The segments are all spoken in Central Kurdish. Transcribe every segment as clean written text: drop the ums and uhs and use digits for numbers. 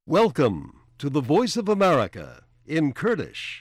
Welcome to the Voice of America in Kurdish.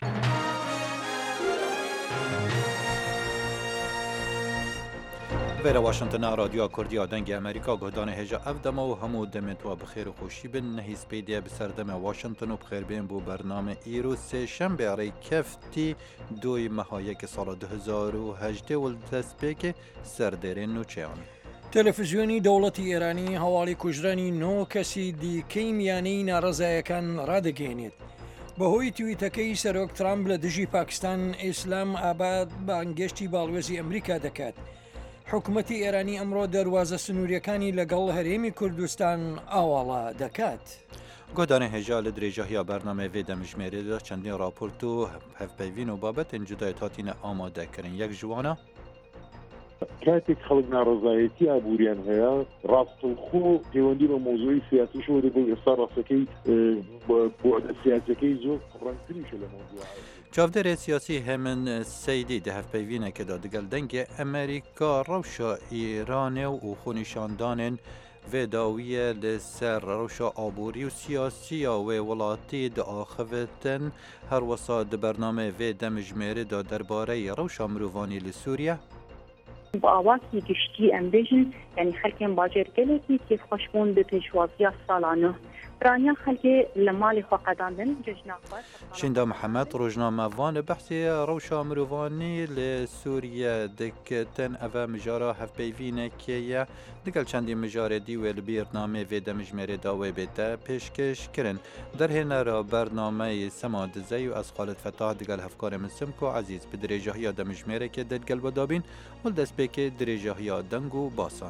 ویرا واشنطن رادیو کردی دنگ امریکا گهدان هجا افدم و همو دمت و بخیر و خوشی بن نهیز پیدیا بسردم واشنطن و بخیر بین بو برنامه ایرو سه شنبه اری کفتی دوی مهایک سال 2018 و دستپیک سردرین نوچهان. تلفزیونی دولتی ایرانی حوالی کجرانی نو کسی دی کیمیانی نارضایکان ردگینید. بەهۆی تویتەکەی سەرۆک ترامپ لە دژی پاکستان ئیسلام ئاباد بانگشتی باڵوێزی ئەمریکا دەکات. حکوومەتی ئێرانی ئەمڕۆ دەواازە سنووریەکانی لەگەڵ هەرێمی کوردستان ئاواڵا دەکات. گۆدانە هێژا لە درێژەهیا بەرنامە وێ دەمژمێرێدا چەندین راپۆرت و هەفپەیوین و بابەتن جودایەت هاتینە ئامادەکردن یەک جوانە کاتێک خەڵک ناڕزایەتی ئابووریان هەیە ڕاستەوخۆ پەیوەندی بە مۆزوعی سیاسیشەوە دەبێت ئێستا ڕاستەکەی بۆ سیاسەکەی زۆر ڕەنگتریشە لە مۆزوع. چاودێرێ سیاسی هەمن سەیدی دە هەفپەیوینێکەدا دەگەل دەنگێ ئەمریکا ڕەوشە ئیرانێ و خۆنیشاندانێن vêdawiye li ser rewşa aborî û siyasiya wê welatî diaxivitin her wisa di bername vê demijmêrê da derbareyê rewşa mirovanî li Sûriye. با ئاواکی گشتی ئەم بێژن یعنی خەلکێن باجێر gelekî têxweşbûn bi pêşwaziya salane piraniya xelkê li malê xwe qedandin cejna xwe. Şinda Mihemed rojnamevan li behsê rewşa mirovanî li Sûriye dikitin ev mijara hevpeyvînekê ye digel çendî mijarê dî wê li bêrnamê vê demijmêrê da wê bête pêşkêş kirin. Derhênera bernameyê Sema Dizey û ez Xalid Fetah digel hevkarê min Simko Ezîz bi dirêjehiya demijmêrekê dedgel vedabîn û li destpêkê dirêjehiya deng û basan.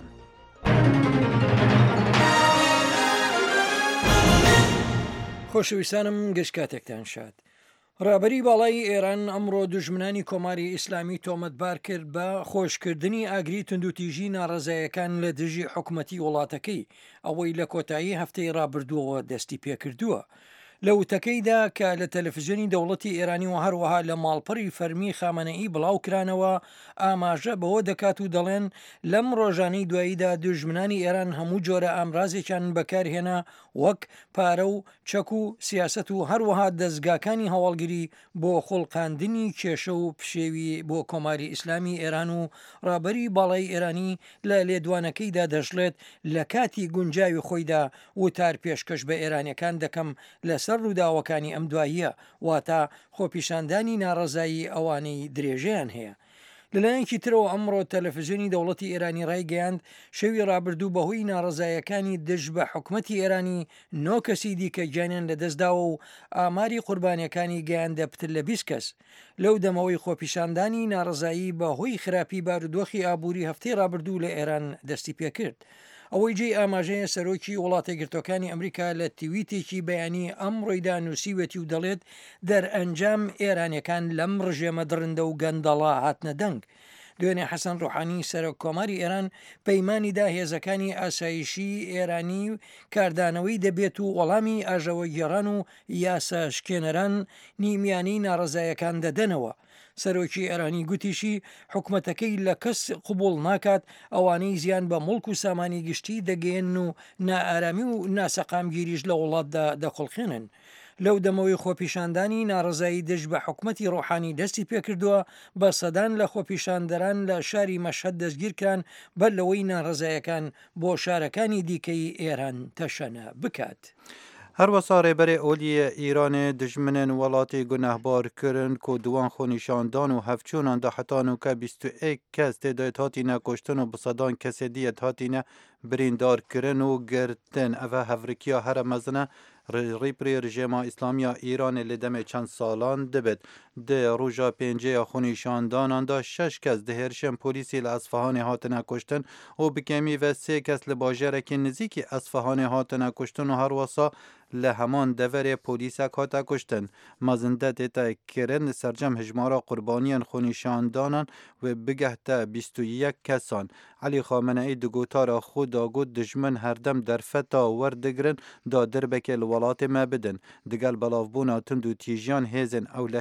خۆشەویستانم گەشتکاتێکتان شاد. ڕابەری باڵای ئێران ئەمڕۆ دوژمنانی کۆماری ئیسلامی تۆمەتبار کرد بە خۆشکردنی ئاگری تونندوتیژی ناڕزایەکان لە دژی حکوومەتی وڵاتەکەی ئەوەی لە کۆتایی هەفتەی ڕابردووەوە دەستی پێکردووە. لە وتەکەیدا کە لە تەلەڤیزیۆنی دەوڵەتی ئێرانی و هەروەها لە ماڵپەڕی فەرمی خامنەئی بڵاو کرانەوە ئاماژە بەوە دەکات و دەڵێن لەم ڕۆژانەی دواییدا دوژمنانی ئێران هەموو جۆرە ئامرازێکیان بەکارهێنا وەک پارە و چەک و سیاست و هەروەها دەستگاکانی هەواڵگیری بۆ خوڵقاندنی کێشە و پشێوی بۆ کۆماری ئیسلامی ئێران و ڕابەری باڵای ئێرانی لە لێدوانەکەیدا دەژڵێت لە کاتی گونجاوی خۆیدا وتار پێشکەش بە ئێرانیەکان دەکەم لە سەر ڕووداوەکانی ئەم دواییە واتە خۆپیشاندانی ناڕەزایی ئەوانەی درێژیان هەیە. لەلایەنکی ترەوە ئەمڕۆ تەلەڤیزیۆنی دەوڵەتی ئێرانی ڕایگەیاند شەوی ڕابردوو بەهۆی ناڕەزایەکانی دژ بە حکوومەتی ئێرانی 9 کەسی دیکە گیانیان لەدەستداوە و ئاماری قوربانیەکانی گەیاندە پتر لە 20 کەس. لەو دەمەوەی خۆپیشاندانی ناڕەزایی بەهۆی خراپی بارودۆخی ئابووری هەفتەی ڕابردوو لە ئێران دەستی پێکرد. ئەوەی جێ ئاماژەیە سەرۆکی وڵاتە گرتوەکانی ئەمریکا لە تیویتێکی بەیانی ئەمڕۆیدا نووسیوەتی و دەڵێت دەرئەنجام ئێرانیەکان لەم ڕژێمە درندە و گەندەڵا هاتنە دەنگ. دوێنێ حەسەن ڕوحانی سەرۆک کۆماری ئێران پەیمانیدا هێزەکانی ئاسایشی ئێرانی کاردانەوەی دەبێت و وەڵامی ئاژەوە گێڕان و یاسا شکێنەران نیمیانی ناڕەزایەکان دەدەنەوە. سەرۆکی ئێرانی گوتیشی حکوومەتەکەی لە کەس قوبوڵ ناکات ئەوانەی زیان بە مڵک و سامانی گشتی دەگەێن و نائارامی و ناسەقامگیریش لە وڵاتدا دەخڵخێنن. لەو دەمەوەی خۆپیشاندانی ناڕزایی دژ بە حکوومەتی ڕۆحانی دەستی پێکردووە بە سەدان لە خۆپیشاندەران لە شاری مەشهەد دەستگیرکران بەر لەوەی ناڕزایەکان بۆ شارەکانی دیکەی ئێران تەشەنە بکات. هر وسا ریبر اولی ایران دجمنن ولاتی گنهبار کرن که دوان خونیشاندان و هفچونان ده حتانو که 21 کس تدایت هاتینه کشتن و بصدان کسی دیت هاتینه بریندار کرن و گرتن اوه هفرکیا هر مزنه ریپری رژیما اسلامیا ایران لدم چند سالان دبد ده روژا پنجه خونیشاندانان ده 6 کس ده هرشن پولیسی لأصفهان هاتنه کشتن و بکمی و 3 کس لباجرکی نزیکی اصفهان هاتنه کشتن و هر وسا لهمان دور پولیسک هاتا کشتن مازنده دیتا کرن سرجم هجمارا قربانیان خونیشاندانان و بگهتا 21 کسان. علی خامنه‌ای دگوتارا خود داگود دجمن هردم در فتا وردگرن دا دربک الولات ما بدن دگل بلافبونا تندو تیجیان هیزن اولهی پت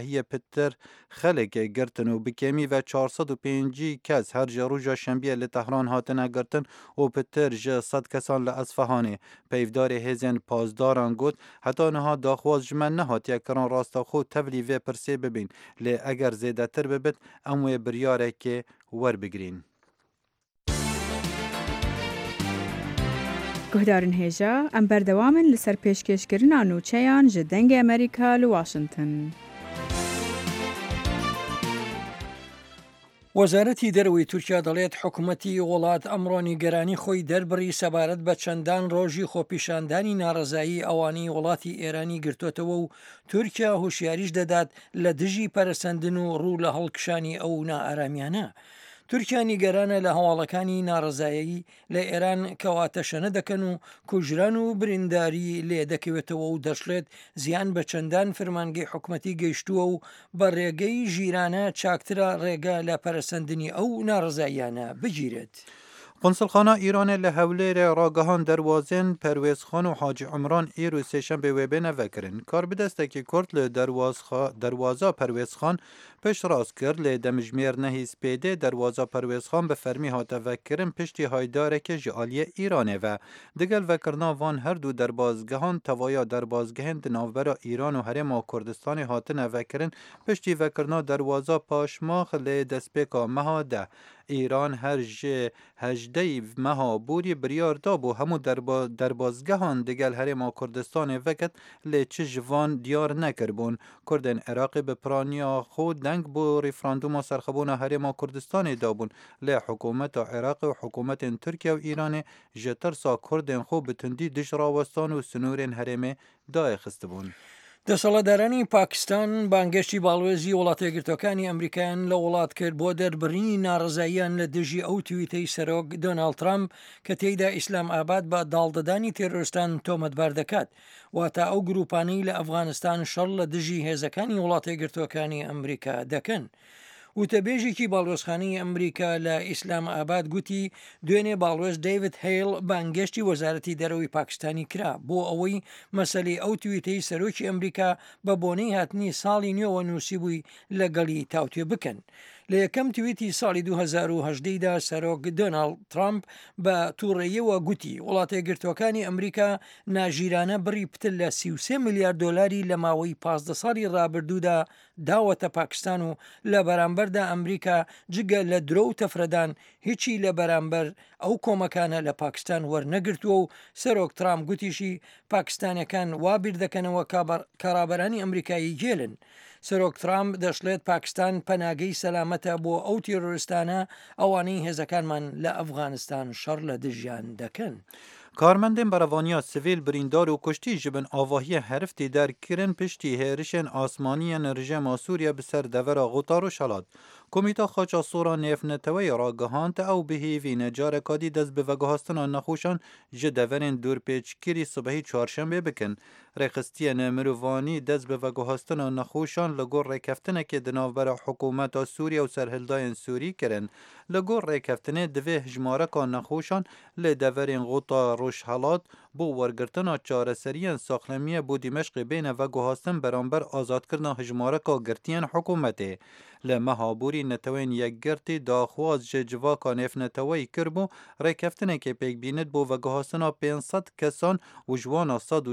تر خلق گرتن و بکمی و 405 کس هر جروجا شنبیه لتهران هاتن گرتن و پتر جه 100 کسان لأصفهانه پیفدار هزین پازداران گوت حتی نها داخواز جمن نهات یکران راستا خود تبلی و پرسه ببین لی اگر زیده تر ببید اموی بریاره که ور بگرین. گهدارن هێژا ئەم بەردەوامن لەسەر پێشکەشکردنا نوچەیان ji dengê ئەمریکا li Washington. وەزارەتی دەرەوەی تورکیا دەڵێت حکوومەتی وڵات ئەمڕۆ نیگەرانی خۆی دەربڕی سەبارەت بە چەندان ڕۆژی خۆپیشاندانی ناڕەزایی ئەوانەی وڵاتی ئێرانی گرتوتەوە و تورکیا هوشیاریش دەدات لە دژی پەرسەندن و ڕوو لە هەڵکشانی ئەو نائارامیانە. تورکیا نیگەرانە لە هەواڵەکانی ناڕزایایی لە ئێران کەواتە شەنە دەکەن و کوژران و برینداری لێ دەکەوێتەوە و دەشڵێت زیان بە چەندان فرمانگەی حکوومەتی گەیشتووە و بە ڕێگەی ژیرانە چاکترە ڕێگە لە پەرسەندنی ئەو ناڕزاییانە بگیرێت. قنصلخانه ایران لحولیر راگهان دروازن پرویز خان و حاج عمران ایرو سیشن به ویبه نوکرن. کار بدسته که کرد دروازه پرویز خان پشت راست کرد لی دمجمیر نهیز پیده دروازه پرویز خان به فرمی ها توکرن پشتی هایداره که جعالی ایرانه و دگل وکرنا وان هر دو دربازگهان توایا دربازگهن دناوبر ایران و حرم و کردستان هاتن وکرن پشتی وکرنا دروازه پاشماخ لی دسپیکا مها ده. ایران هر هجده مها بوری بریار دابو همو دربازگهان دگل حرم کردستان وکت لی چه جوان دیار نکربون. کردن عراقی به پرانیا خود دنگ بو ریفراندوم سرخبون حرم کردستان دابون لی حکومت عراق و حکومت ترکیه و ایران جترسا کردن خود بتندی دش راوستان و سنورین حرم دای خستبون. دەسەڵاتدارانی پاکستان بانگشتی باڵوێزی وڵاتە یەکگرتوەکانی ئەمریکایان لە وڵات کرد بۆ دەربڕینی ناڕزاییان لە دژی ئەو تویتەی سەرۆک دۆناڵد ترامپ کە تێیدا ئیسلام ئاباد بە داڵدەدانی تێرۆریستان تۆمەتبار دەکات واتە ئەو گروپانەی لە ئەفغانستان شەڕ لە دژی هێزەکانی وڵاتە یەکگرتوەکانی ئەمریکا دەکەن. وتەبێژێکی باڵوێزخانەی ئەمریکا لە ئیسلام ئاباد گوتی دوێنێ باڵوێز دەیڤد هەیڵ بانگشتی وەزارەتی دەرەوەی پاکستانی کرا بۆ ئەوەی مەسەلەی ئەو تویتەی سەرۆکی ئەمریکا بە بۆنەی هاتنی ساڵی نوێوە نووسی بووی لەگەڵی تاوتێ بکەن. لە یەکەم تویتی ساڵی 2010دا سەرۆک دۆناڵد ترامپ بە تووڕێیەوە گوتی وڵاتە یەکگرتوەکانی ئەمریکا ناژیرانە بڕی پتر لە 33 میلیارد دۆلاری لە ماوەی 15 ساڵی ڕابردوودا داوەتە پاکستان و لە بەرامبەردا ئەمریکا جگە لە درۆ و تەفرەدان هیچی لە بەرامبەر ئەو کۆمەکانە لە پاکستان وەرنەگرتووە و سەرۆک ترامپ گوتیشی پاکستانیەکان وابیر دەکەنەوە کارابەرانی ئەمریکایی گێلن. سەرۆک ترامپ دەشڵێت پاکستان پەناگەی سەلامەتە بۆ ئەو تێرۆریستانە ئەوانەی هێزەکانمان لە ئەفغانستان شەڕ لە دژیان دەکەن. کارمندین بروانیا سیویل بریندار و کشتی جبن آواهی هرفتی در کرن پشتی هرشن آسمانی رژیم سوریه بسر دورا غوطار و شلاد. کمیتا خاچا سورا نیف نتوی راگهانت او بهیوی نجار کادی دست به وگهاستن نخوشان جدورین دور پیچکیری صبحی چهارشنبه بکن. رخصتی نمروانی دست به وگهاستن نخوشان لگور ریکفتنه که دناوبر حکومت سوریه و سرهلداین سوری کرن. لگور ریکفتنه دوه هجماره که نخوشان لدورین غوطا روش حالات بو ورگرتنا چارەسەریان ساخلەمیە بۆ دیمەشقی بینە vەگوهاستن بەرامبەر ئازادکردنا هژمارەکە گرتیان حکوومەتێ لە مەهابووری نەتەوەین یەکگرتی داخواز ji civaka nêfneteweyî kir bû rêkeftinekê pêkbînit bû veguhastina 500 kesan û ji wan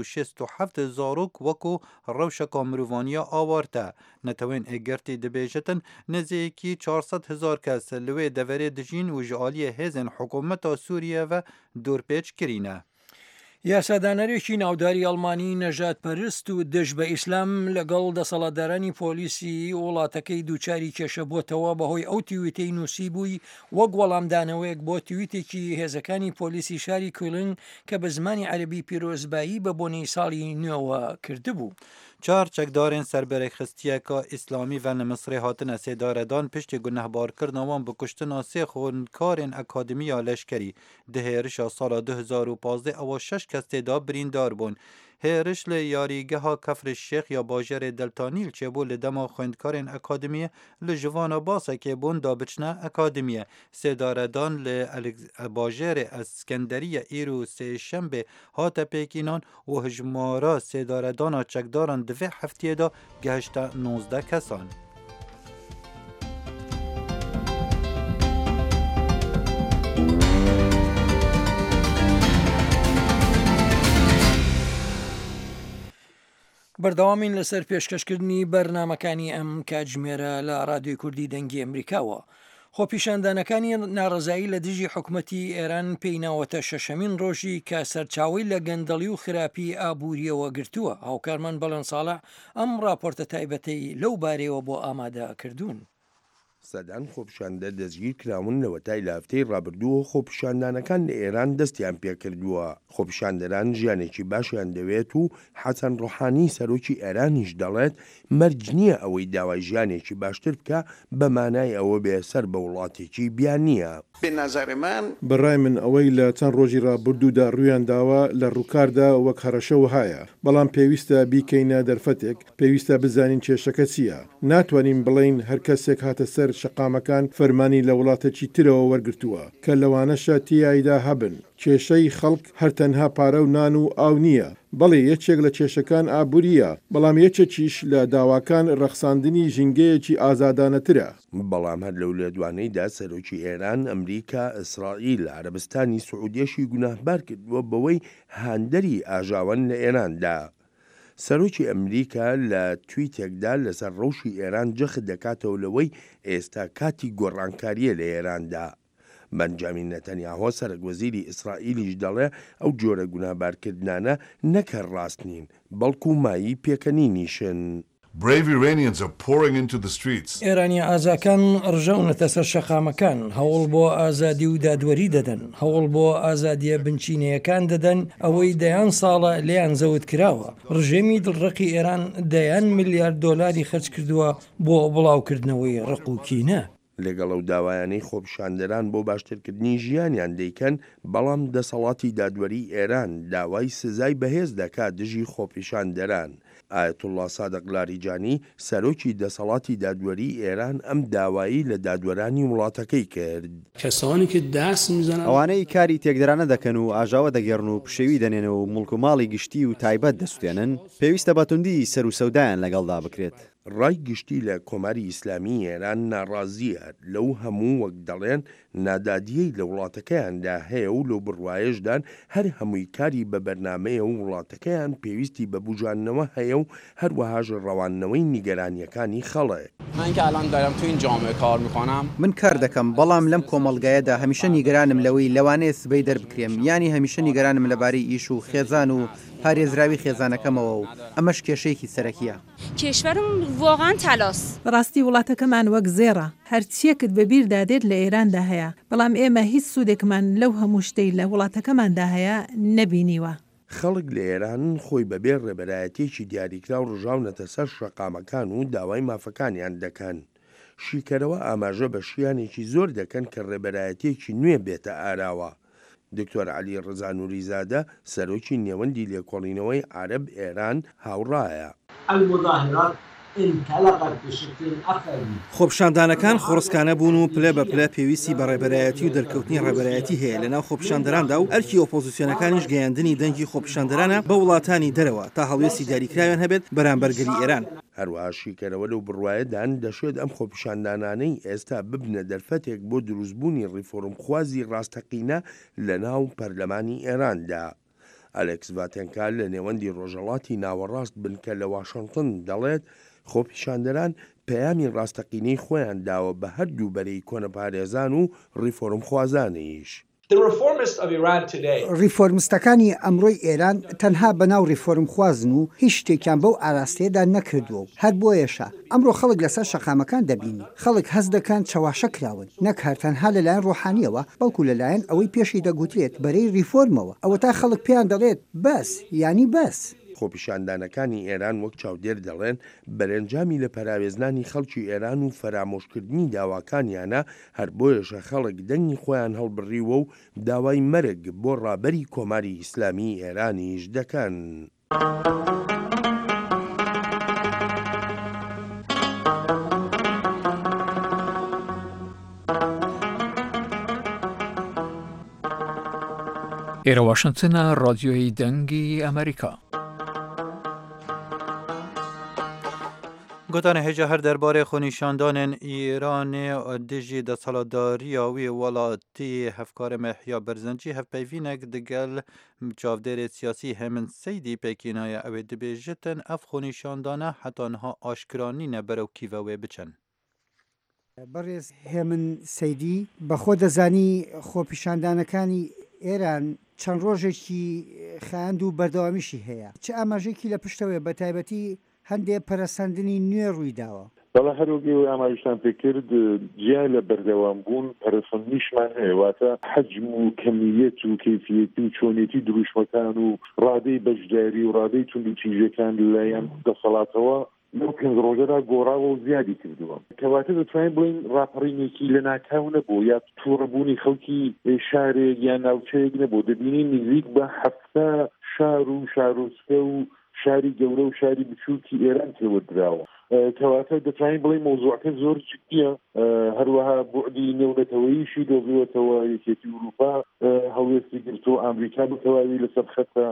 167 zarok wekû rewşeka mirovaniya awar te. Netewên êgirtî dibêjitin nêzîkî 400,000 kes li wê deverê dijîn û ji aliyê hêzên hikûmeta Sûriye ve dûrpêç kirîne. یاسادانەرێکی ناوداری ئەڵمانی نەژادپەرست و دژ بە ئیسلام لەگەڵ دەسەڵاتدارانی پۆلیسی وڵاتەکەی دووچاری کێشە بۆتەوە بەهۆی ئەو تیویتەی نووسی بووی وەک وەڵامدانەوەیەک بۆ تیویتێکی هێزەکانی پۆلیسی شاری کوێلنگ کە بە زمانی عەرەبی پیرۆزبایی بە بۆنەی ساڵی نوێوە کردبوو. چار چکدارین سربرخستیەکە ئیسلامی و لە مسرê hatine sêdaredan piştî gunehbarkirinawan bi kuştina sê xwenkarên akademiya leşkerî. Di hêrişa sala 2015 ewa 6 kes têda birîndar bûn. Hêriş li yarîgeha Kefrê Şêx ya bajarê Deltanîl çêbû li dema xwenkarên akademiyê li jivana basekê bûn da biçine akademiyê. Sêdaredan li bajarê Eskenderiye îro sêşembe hate pêkînan û hijmara sêdaredana çekdaran divê heftiyê da gehişte 19 kesan. بەردەوامین لەسەر پێشکەشکردنی بەرنمەکانی ئەم کاتژمێرە لە رادیۆی کوردی دەنگی ئەمریکاوە. خۆپیشاندانەکانی ناڕزایی لە دژی حکوومەتی ئێران پێیناوەتە شەشەمین ڕۆژی کە سەرچاوی لە گەندەڵی و خراپی ئابوووریەوە گرتووە. هاوکارمان بەڵەن ساڵح ئەم راپۆرتە تایبەتەی لەو بارەوە بۆ ئامادە کردوون. سەدان خۆپیشاندە دەستگیر کراون لە وەتای لە هەفتەی ڕابردووە خۆپیشاندانەکان لە ئێران دەستیان پێکردووە. خۆپیشاندەران ژیانێکی باشیان دەوێت و حەسەن ڕۆحانی سەرۆکی ئێرانیش دەڵێت مەرج نییە ئەوەی داوای ژیانێکی باشتر بکە بە مانای ئەوە بێسەر بە وڵاتێکی بیان نییە. بەڕای من ئەوەی لە چەند ڕۆژی ڕابردوودا ڕوویان داوە لە ڕووکاردا وەک هەرەشەوە هایە، بەڵام پێویستە بیکەینە دەرفەتێک، پێویستە بزانین کێشەکە چییە. ناتوانین بڵین هەر کەسێک هاتە سەر شەقامەکان فەرمانی لە وڵاتێکی ترەوە وەرگرتووە کە لەوانەشە تیایدا هەبن. کێشەی خەڵک هەر تەنها پارە و نان و ئاو نییە، بەڵێ یەکێک لە کێشەکان ئابووریە، بەڵام یەکێکیش لە داواکان ڕەخساندنی ژینگەیەکی ئازادانەترە. بەڵام هەر لەو لێدوانەیدا سەرۆکی ئێران، ئەمریکا، ئیسرائیل، عەرەبستانی سعودیەشی گوناهبار کردووە بەوەی هاندەری ئاژاوەن لە ئێراندا. سەرۆکی ئەمریکا لە تویتێکدا لەسەر ڕەوشی ئێران جەخت دەکاتەوە لەوەی ئێستا کاتی گۆڕانکاریە لە ئێراندا. بەنجامین نەتەنیاهۆ سەرۆکوەزیری ئیسرائیلیش دەڵێ ئەو جۆرە گوناهبارکردانە نەکە ڕاست نین، بەڵکو مایی پێکەنینیشن. ئێرانی ئازاکان ڕژەونەتە سەر شەقامەکان، هەوڵ بۆ ئازادی و دادوەری دەدەن، هەوڵ بۆ ئازادیە بنچینەیەکان دەدەن، ئەوەی دەیان ساڵە لێیان زەوت کراوە. ڕژێمی دڵڕقی ئێران دەیان ملیارد دۆلاری خەرج کردووە بۆ بڵاوکردنەوەی ڕق و کینە. لەگەڵ ئەو داوایانەی خۆپیشاندەران بۆ باشترکردنی ژیانیان دەیکەن، بەڵام دەسەڵاتی دادوەری ئێران داوای سزای بەهێز دەکات دژی خۆپیشاندەران. ئایەتوڵڵا سادق لاریجانی سەرۆکی دەسەڵاتی دادوەری ئێران ئەم داوایی لە دادوەرانی وڵاتەکەی کرد. کەسانی کە دەست میزنن ئەوانەی کاری تێکدرانە دەکەن و ئاژاوە دەگەڕن و پشەوی دەنێنەوە و مڵک و ماڵی گشتی و تایبەت دەستێنن، پێویستە بەتوندی سەر و سەودایان لەگەڵدا بکرێت. ڕای گشتی لە کۆماری ئیسلامی ئێران ناڕازیە لەو هەموو وەک دەڵێن نادادیەی لە وڵاتەکەیاندا هەیە و لەو بڕوایشدان هەر هەمووی کاری بە بەرنامەیە و وڵاتەکەیان پێویستی بە بوژاننەوە هەیە و هەروەهاژ ڕەوانەوەی نیگەرانیەکانی خەڵک. من که الان دارم تو این جامعه کار میکنم، من کار دەکەم، بەڵام لەم کۆمەڵگایەدا هەمیشە نیگەرانم لەوەی لەوانەیە سبەی دەربکرێم، ینی هەمیشە نیگەرانم لەبارەی ئیش و خێزان و پارێزراوی خێزانەکەمەوە و ئەمەش کێشەیەکی سەرەکیە. کێشوەرم واقعا تەلاس. ڕاستی وڵاتەکەمان وەک زێڕە، هەرچیەکت بەبیر دادێت لە ئێراندا هەیە، بەڵام ئێمە هیچ سوودێکمان لەو هەموو شتەی لە وڵاتەکەماندا هەیە نەبینیوە. خەڵک لە ئێران خۆی بەبێ ڕێبەرایەتێکی دیاریکرا و ڕژاونەتە سەر شەقامەکان و داوای مافەکانیان دەکەن. شیکەرەوە ئاماژە بە شیانێکی زۆر دەکەن کە ڕێبەرایەتێکی نوێ بێتە ئاراوە. دکتۆر عەلی ڕزا نوریزادە سەرۆکی نێوەندی لێکۆڵینەوەی عەرەب ئێران هاوڕایە. خۆپیشاندانەکان خۆڕسکانە بوون و پلە بە پلە پێویستی بە ڕێبەرایەتی و دەرکەوتنی ڕێبەرایەتی هەیە لەناو خۆپیشاندەراندا و ئەرکی ئۆپۆزیسیۆنەکانیش گەیاندنی دەنگی خۆپیشاندەرانە بە وڵاتانی دەرەوە تا هەڵوێستی دیاریکراویان هەبێت بەرامبەرگەری ئێران. هەروەها شیکەرەوە لەو بڕوایەدان دەشێت ئەم خۆپیشاندانانەی ئێستا ببنە دەرفەتێک بۆ دروستبوونی ڕیفۆرمخوازی ڕاستەقینە لە ناو پەرلەمانی ئێراندا. ئەلێکس ڤاتێنکا لە نێوەندی ڕۆژهەڵاتی ناوەڕاست بنکە لە واشنگتن دەڵێت خۆپیشاندەران پەیامی ڕاستەقینەی خۆیان داوە بە هەردوو بەرەی کۆنەپارێزان و ڕیفۆرمخوازانیش. ریفۆرمستەکانی ئەمڕۆی ئێران تەنها بەناو ریفۆرم خوازن و هیچ شتێکیان بەو ئاراستەیەدا نەکردووە و هەر بۆیەشە ئەمڕۆ خەڵک لەسەر شەقامەکان دەبینی، خەڵک هەز دەکەن چەواشە کراون، نەک هەر تەنها لەلایەن ڕۆحانیەوە بەڵکو لەلایەن ئەوەی پێشی دەگوترێت بەرەی ریفۆرمەوە، ئەوە تا خەڵک پێیان دەڵێت بەس ینی بەس. خۆپیشاندانەکانی ئێران وەک چاودێر دەڵێن بەرەنجامی لە پەراوێزنانی خەڵکی ئێران و فەرامۆشکردنی داواکانیانە، هەر بۆیەشە خەڵک دەنگی خۆیان هەڵبڕیوە و داوای مەرگ بۆ ڕابەری کۆماری ئیسلامی ئێرانیش دەکەن. ئێرە واشنگتنە، ڕادیۆی دەنگی ئەمریکا. گوتانە هێجا هەر دەربارەی خۆنیشاندانên ئیرانê dijî desthilatdariya wî welatî hevkarê Mehya Berzencî hevpeyvînek digel çavdêrê siyasî Hemin Seydî pêkînaye ew ê dibêjitin ev xۆnîşandane heta niha aşkira nîne berew kîva wê biçin. بەڕێز هێمن سەیدی بەخۆ دەزانی خۆپیشاندانەکانی ئێران چەند ڕۆژێکی خاند و بەردەوامیشی هەیە چه ئاماژێکی لە پشتەوەی بە تایبەتی هەندێک پەرەسەندنی نوێ ڕوویداوە بەڵا هەروگە ئاماژتان پێکرد جیا لە بەردەوام بوون پەرەسەندیشمان هەیە واتە حەجم و کەمیەت و کەیفیەتی و چۆنێتی دروشمەکان و ڕادەی بەشداری و ڕادەی تونند و تیژەکان لەلایەن دەسەڵاتەوە لەو پێنج ڕۆژەدا گۆڕاوە و زیادی کردووە کەواتە دەتوانین بڵین ڕاپەڕینێکی لە ناکاو نەبوو یا تووڕەبوونی خەڵکی شارێک یان ناوچەیەک نەبوو دەبینین نزیک بە 7 شار و شارۆچکە و شاری گەورە و شاری بچووکی ئێران تێوەدراوە کەواتە دەتوانین بڵین مۆزوعەکە زۆر جدیە هەروەها بوعدی نێونەتەوەییشی دۆزیوەتەوە یەکێتی ئوروپا هەڵوێستی گرتووە ئەمریکا بتەواوی لەسەر خەتە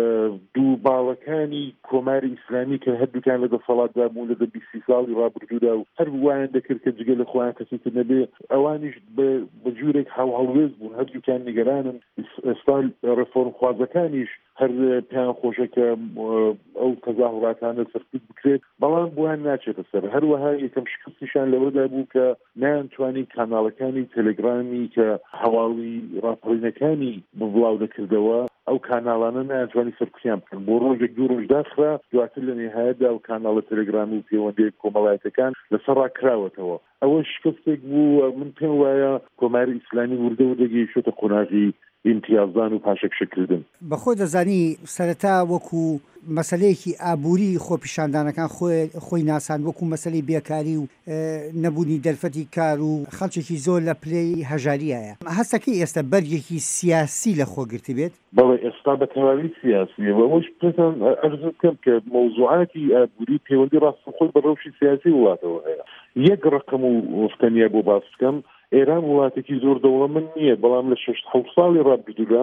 دوو باڵەکانی کۆماری ئیسلامی کە هەردووکان لە دەسەڵاتدا بوون لە 20 ساڵی ڕابردوودا و هەر وایان دەکرد کە جگە لە خۆیان کەسێتر نەبێ ئەوانیش بە جوورێک هەڵوێز بوون هەردووکان نیگەرانن ئێستا ڕێفۆرم خوازەکانیش هەر پێیان خۆشە کە ئەو تەظاهوراتانە سەرکوت بکرێت بەڵام بۆیان ناچێتە سەر هەروەها یەکەم شکستیشان لەوەدا بوو کە نەیانتوانی کاناڵەکانی تەلەگرامی کە هەواڵی ڕاپەڕینەکانی بڵاو دەکردەوە ئەو کاناڵانە نەیانتوانی سەرکوتیان بکەن بۆ ڕۆژێک دوو ڕۆژ داخرا دواتر لە نێهایەتدا ئەو کاناڵە تەلەگرامی و پەیوەندی کۆمەڵایەتەکان لەسەر ڕاکراوەتەوە ئەوە شکستێک بوو من پێم وایە کۆماری ئیسلامی وردە و دەگەیشتە قۆناغی امتیازدان و پاشەکشەکردن بەخۆ دەزانی سەرەتا وەکو مەسلەیەکی ئابووری خۆپیشاندانەکان خۆی ناسان وەکو مەسلەی بێکاری و نەبوونی دەرفەتی کار و خەڵکێکی زۆر لە پلەی هەژاریایە هەستەکەی ئێستا بەرگێکی سیاسی لە خۆگرتی بێت بەڵێ ئێستا بە تەواوی سیاسیەوە ئەوەش پێتان ئەرز بکەم کە مەوزوعاتی ئابووری پەیوەندی ڕاستەخۆی بە ڕەوشی سیاسی وڵاتەوە هەیە یەک ڕقم و وفتەنیە بۆ باس بکەم ئێران وڵاتێکی زۆر دەوڵەمەند نییە بەڵام لە 6 ساڵی ڕابردوودا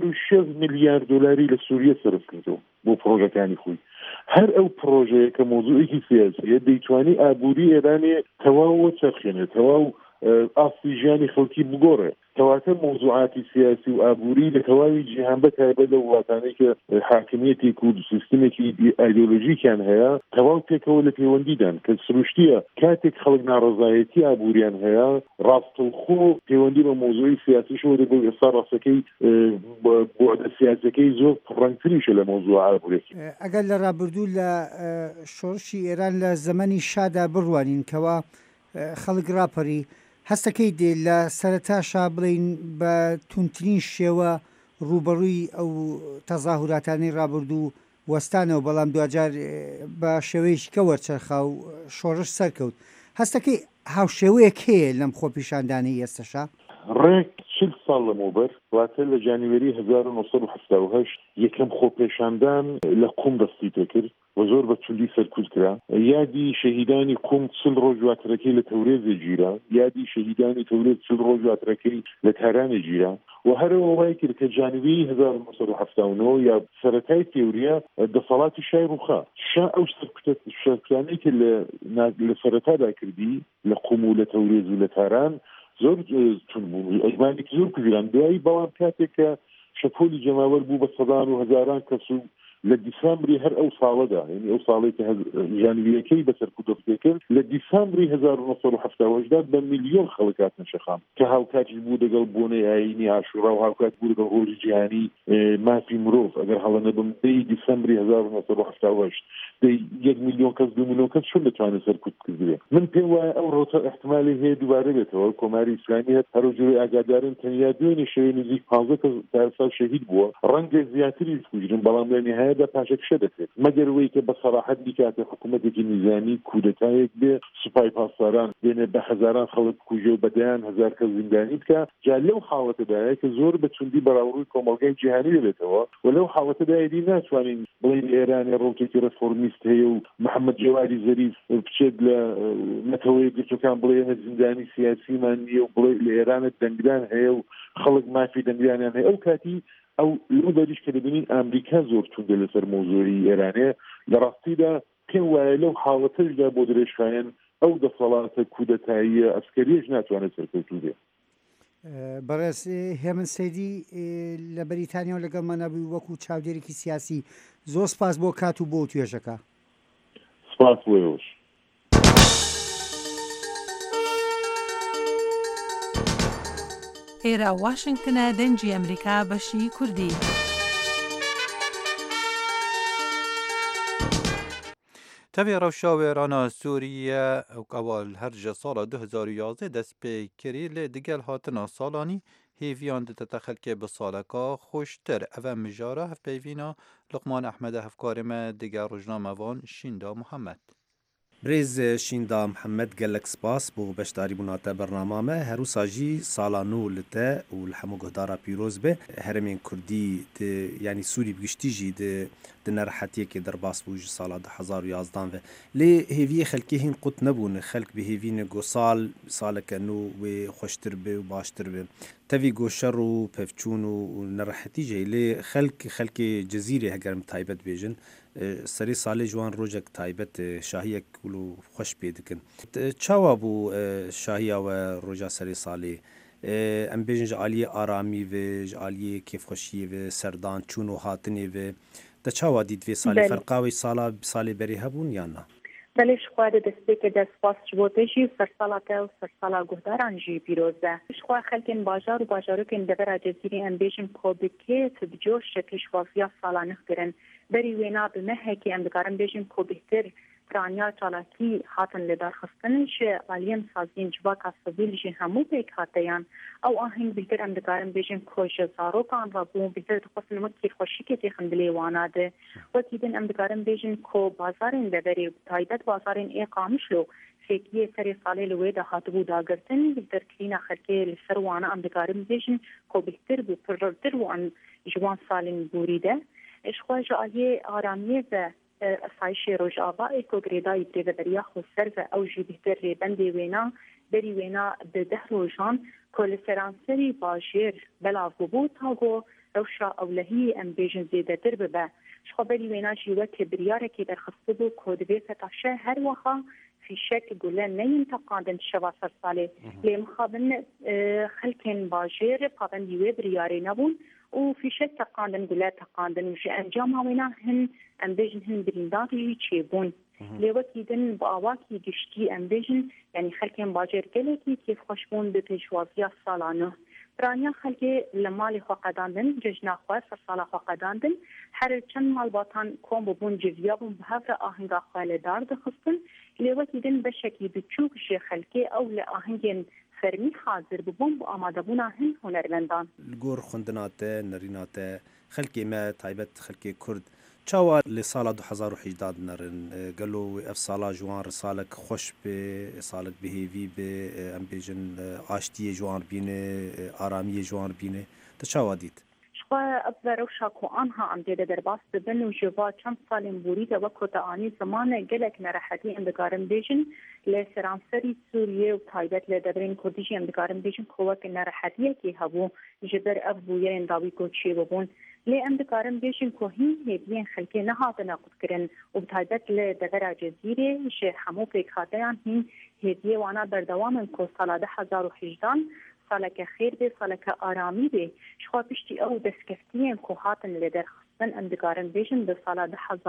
6 میلیارد دلاری لە سووریە سەرف کردەوە بۆ پرۆژەکانی خۆی هەر ئەو پرۆژەیە کە مۆزوعێکی سیاسیە دەیتوانی ئابووری ئێرانێ تەواو چەرخێنێت تەواو ئاستی ژیانی خەڵکی بگۆڕێ کەواتە مۆزوعاتی سیاسی و ئابووری لە تەواوی جیهان بە تایبەت لە وڵاتانەی کە حاکمیەتێک و سیستمێکی ئایدۆلۆژیکیان هەیە تەواو پێکەوە لە پەیوەندیدان کە سروشتیە کاتێک خەڵک ناڕەزایەتی ئابووریان هەیە ڕاستەوخۆ پەیوەندی بە مۆزوعی سیاسیشەوە دەبێت ئێستا ڕاستەکەی بۆعدە سیاسەکەی زۆر ڕەنگتریشە لە مۆزوع ئابوورێکی ئەگەر لە ڕابردوو لە شۆڕشی ئێران لە زەمەنی شادا بڕوانین کەوا خەڵک ڕاپەری هەستەکەی دێ لە سەرەتاشا بڵین بە تونترین شێوە ڕوبەڕووی ئەو تەظاهوراتانی ڕابردوو وەستانەوە بەڵام دوجار بە شێوەیەکی کە وەرچەرخا و شۆڕش سەرکەوت هەستەکەی هاوشێوەیەک هەیە لەم خۆپیشاندانی ئێستاشا ڕێک 40 ساڵ لەمەوبەر واتە لە جانیوەری 1970 یەکەم خۆپێشاندان لە قوم دەستی پێکرد و زۆر بە توندی سەرکوت کرا یادی شەهیدانی قوم 40 ڕۆژ دواترەکەی لە تەورێزێ گیرا یادی شەهیدانی تەورێز 40 ڕۆژ دواترەکەی لە تارانێ گیرا و هەرەوە وای کرد کە جانیوەری 1970 یا سەرەتای تێوریە دەسەڵاتی شای ڕووخا شا ئەو سەرکوتانەی کە لە سەرەتادا کردی لە قوم و لە تەورێز و لە تاران زۆر تونبوو ئەجمانێکی زۆر کوژران دوایی بەڵام کاتێک کە شەپۆلی جەماوەر بوو بە سەدان و هەزاران کەس و لە دیسامبری هەر ئەو ساڵەدا یعنی ئەو ساڵی کە ژانویەکەی بەسەر کردکرد لە دیسامبری 1970 بە میلیۆن خەڵک هاتنە شەخام کە هاوکاتی بوو دەگەڵ بۆنەی ئاینی عاشورا و هاوکات بوو دەگەڵ ڕۆژی جیهانی مافی مرۆڤ ئەگەر هەڵە نەبم دەی دیسامبری 1970 دەی 1 میلیۆن کەس 2 میلیۆن کەس چۆن دەتوانێت سەرکوت کردبێت من پێم وایە ئەو ڕۆتە احتمالی هەیە دووبارە بێتەوە کۆماری ئیسلامی هەر هەروجۆرەی ئاگادارن تەنیا دوێنێ شەوێ نزیک 15 کەس تا شەهید بووە ڕەنگە زیاتری کوژرن بەڵام لە نهایەتدا پاشەکشە دەکرێت مەگەر وەی کە بە سەراحەت بیکاتە حکوومەتێکی نیزامی کودەتایەک بێ سوپای پاسداران بێنێ بە هەزاران خەڵک کوژێ و بەدەیان هەزار کەس زیندانی بکە جا لەو حاڵەتەدایە کە زۆر بە توندی بەراوردی کۆمەڵگەی جیهانی دەبێتەوە و لەو حاڵەتەدایەدی ناتوانین بڵین ئێرانی ڕۆکێکی ڕێفۆرمیست هەیە و محەممەد جەوادی زەریف بچێت لە نەتەوەی گرتوەکان بڵێنە زیندانی سیاسیمان نییە و بڵێ لە ئێرانە دەنگدان هەیە و خەڵک مافی دەنگدانیان هەیە ئەو کاتی ئەو لەو بەریش کە دەبینین ئەمریکا زۆر توندە لەسەر مۆزوعی ئێرانەیە لە ڕاستیدا پێم وایە لەو حاڵەتەشدا بۆ درێژخایەن ئەو دەسەڵاتە کودەتاییە ئەسکەریەش ناتوانێت سەرکەوتوو بێت. بەڕێز هێمن سەیدی لە بەریتانیا و لەگەڵمان نەبووی وەکو چاودێرێکی سیاسی زۆر سپاس بۆ کات و بۆ توێژەکە. سپاس بۆیەوەش. ئێرە واشنگتنە دەنجی ئەمریکا بەشی کوردی. تەوێ ڕەوشا وێرانە سووریە ئەوکەواڵ هەرجە ساڵە 2011 دەست پێکردی لێ دیگەل هاتنە ساڵانی هێڤیان دەتە خەلکێ بە ساڵەکە خۆشتر ئەڤە مژارە هەفپەیڤینە لقمان ئەحمەدە هەفکارێمە دیگە ڕۆژنامەوان شیندا محەممەد. برێز شیندا محەممەد gelek spas بۆ بەشداری بووناتە بەرنامامە هەروسا jî ساڵانۆ li te û li hemû guhdara pîroz be heremên Kurdî yanî Sûrî bigiştî jî di nerhetiyekê derbas bû ji sala 2011 ve lê hêviyê xelkê hîn qut nebûn xelk bi hêvîne got saleke nû wê xweştir be û baştir be tevî got şer û pevçûn û nerehetî jê lê xelkê cezîrê heger min taybet bêjin serê salê ji wan rojek taybet şahiyek û xweş pê dikin. Çawa bû şahiya we roja serê salê? Em bêjin ji aliyê aramî ve ji aliyê kêfxweşiyê ve serdan çûn û hatinê ve te çawa dît vê salê ferqa wê salê berê hebûn yan na? Belê ji xwe de destpêkê de spas ji bo te jî sersala te û sersala guhdaran jî pîroz be. Ji xwe xelkên bajar û bajarokên devera cezîrê em bêjin ku bi kêf bi coş pêşwaziya sala nix kirin. Berî wêna bi mehekê em dikarin bêjin ku bihtir piraniya çalakî hatin lêdarxistin ji aliyên saziyên civaka sivîl jî hemû pêk hateyan ew ahîng bihtir em dikarin bêjin ku ji zarokan ve bûn bihtir dixwestin wek kêfxweşîkê têxin dilê wana de. Wekî din em dikarin bêjin ku bazarên deverê taybet bazarên ê Qamişlo fêkiyê serê salê li wê de hatibû dagirtin bihtir kirîna xelkê li ser wana em dikarin bêjin ku bihtir bû pirtir û em ji wan salên borî de. Ji xwe ji aliyê aramiyê ve asayişê Rojavayê ku girêdayî pêveberiya xweser ve ew jî bihtir rêbendê wêna berî wêna bi 10 rojan ku li seranserî bajêr belav bûbû ta got rewşa ewlehiyê em bêjin zêdetir bibe. Ji xwe berî wêna jî wekî biryarekê derxistibû ku divê fetaşe her wiha fîşek gule neyên teqandin şeva ser salê lê mixabin xelkên bajêr pabendî wê biryarê nebûn û fîşek teqandin gule teqandin ji encama wêna hin em bêjin hin birîndar jî çêbûn. Lê wekî din bi awakî giştî em bêjin yanî xelkên bajêr gelekî kêfxweş bûn bi pêşwaziya sala nû. Piraniya xelkê li malê xwe qedandin, cejna xwe sersala xwe qedandin, her çend malbatan kom bûbûn civiya bûn bi hev re ahinga xwe li dar dixistin. Lê wekî din beşekî biçûk ji xelkê ew li ahingên fermî hazir bûbûn bu amadebûna hin hunermendan. Li gor xwendina te, nerîna te, xelkê me taybet xelkê Kurd çawa li sala 2018 nerin gelo ev sala ji wan salek xweş bê salek bihêvî bê em bêjin aştiyê ji wan bîne aramiyê ji wan bîne te çawa dît? Xwe ev rewşa ku anha em dê de derbas dibin û ji va çend salên borî de wek ku te anî zimane gelek nerehetî em dikarin bêjin lê seranserî Sûriyê û taybet lê deverên Kurdî jî em dikarin bêjin ku wek nerehetiyekê hebû ji ber ev bûyerên dawî ku çêbûbûn. Lê em dikarin bêjin ku hîn hêviyên xelkê nehatine qutkirin û bi taybet li devera cezîrê ji hemû pêkhateyan hîn hêviyê wana berdewam in ku sala 2018 saleke xêr bê saleke aramî bê ji xwe piştî ew destkeftiyên ku hatin lê derxistin em dikarin bêjin bi sala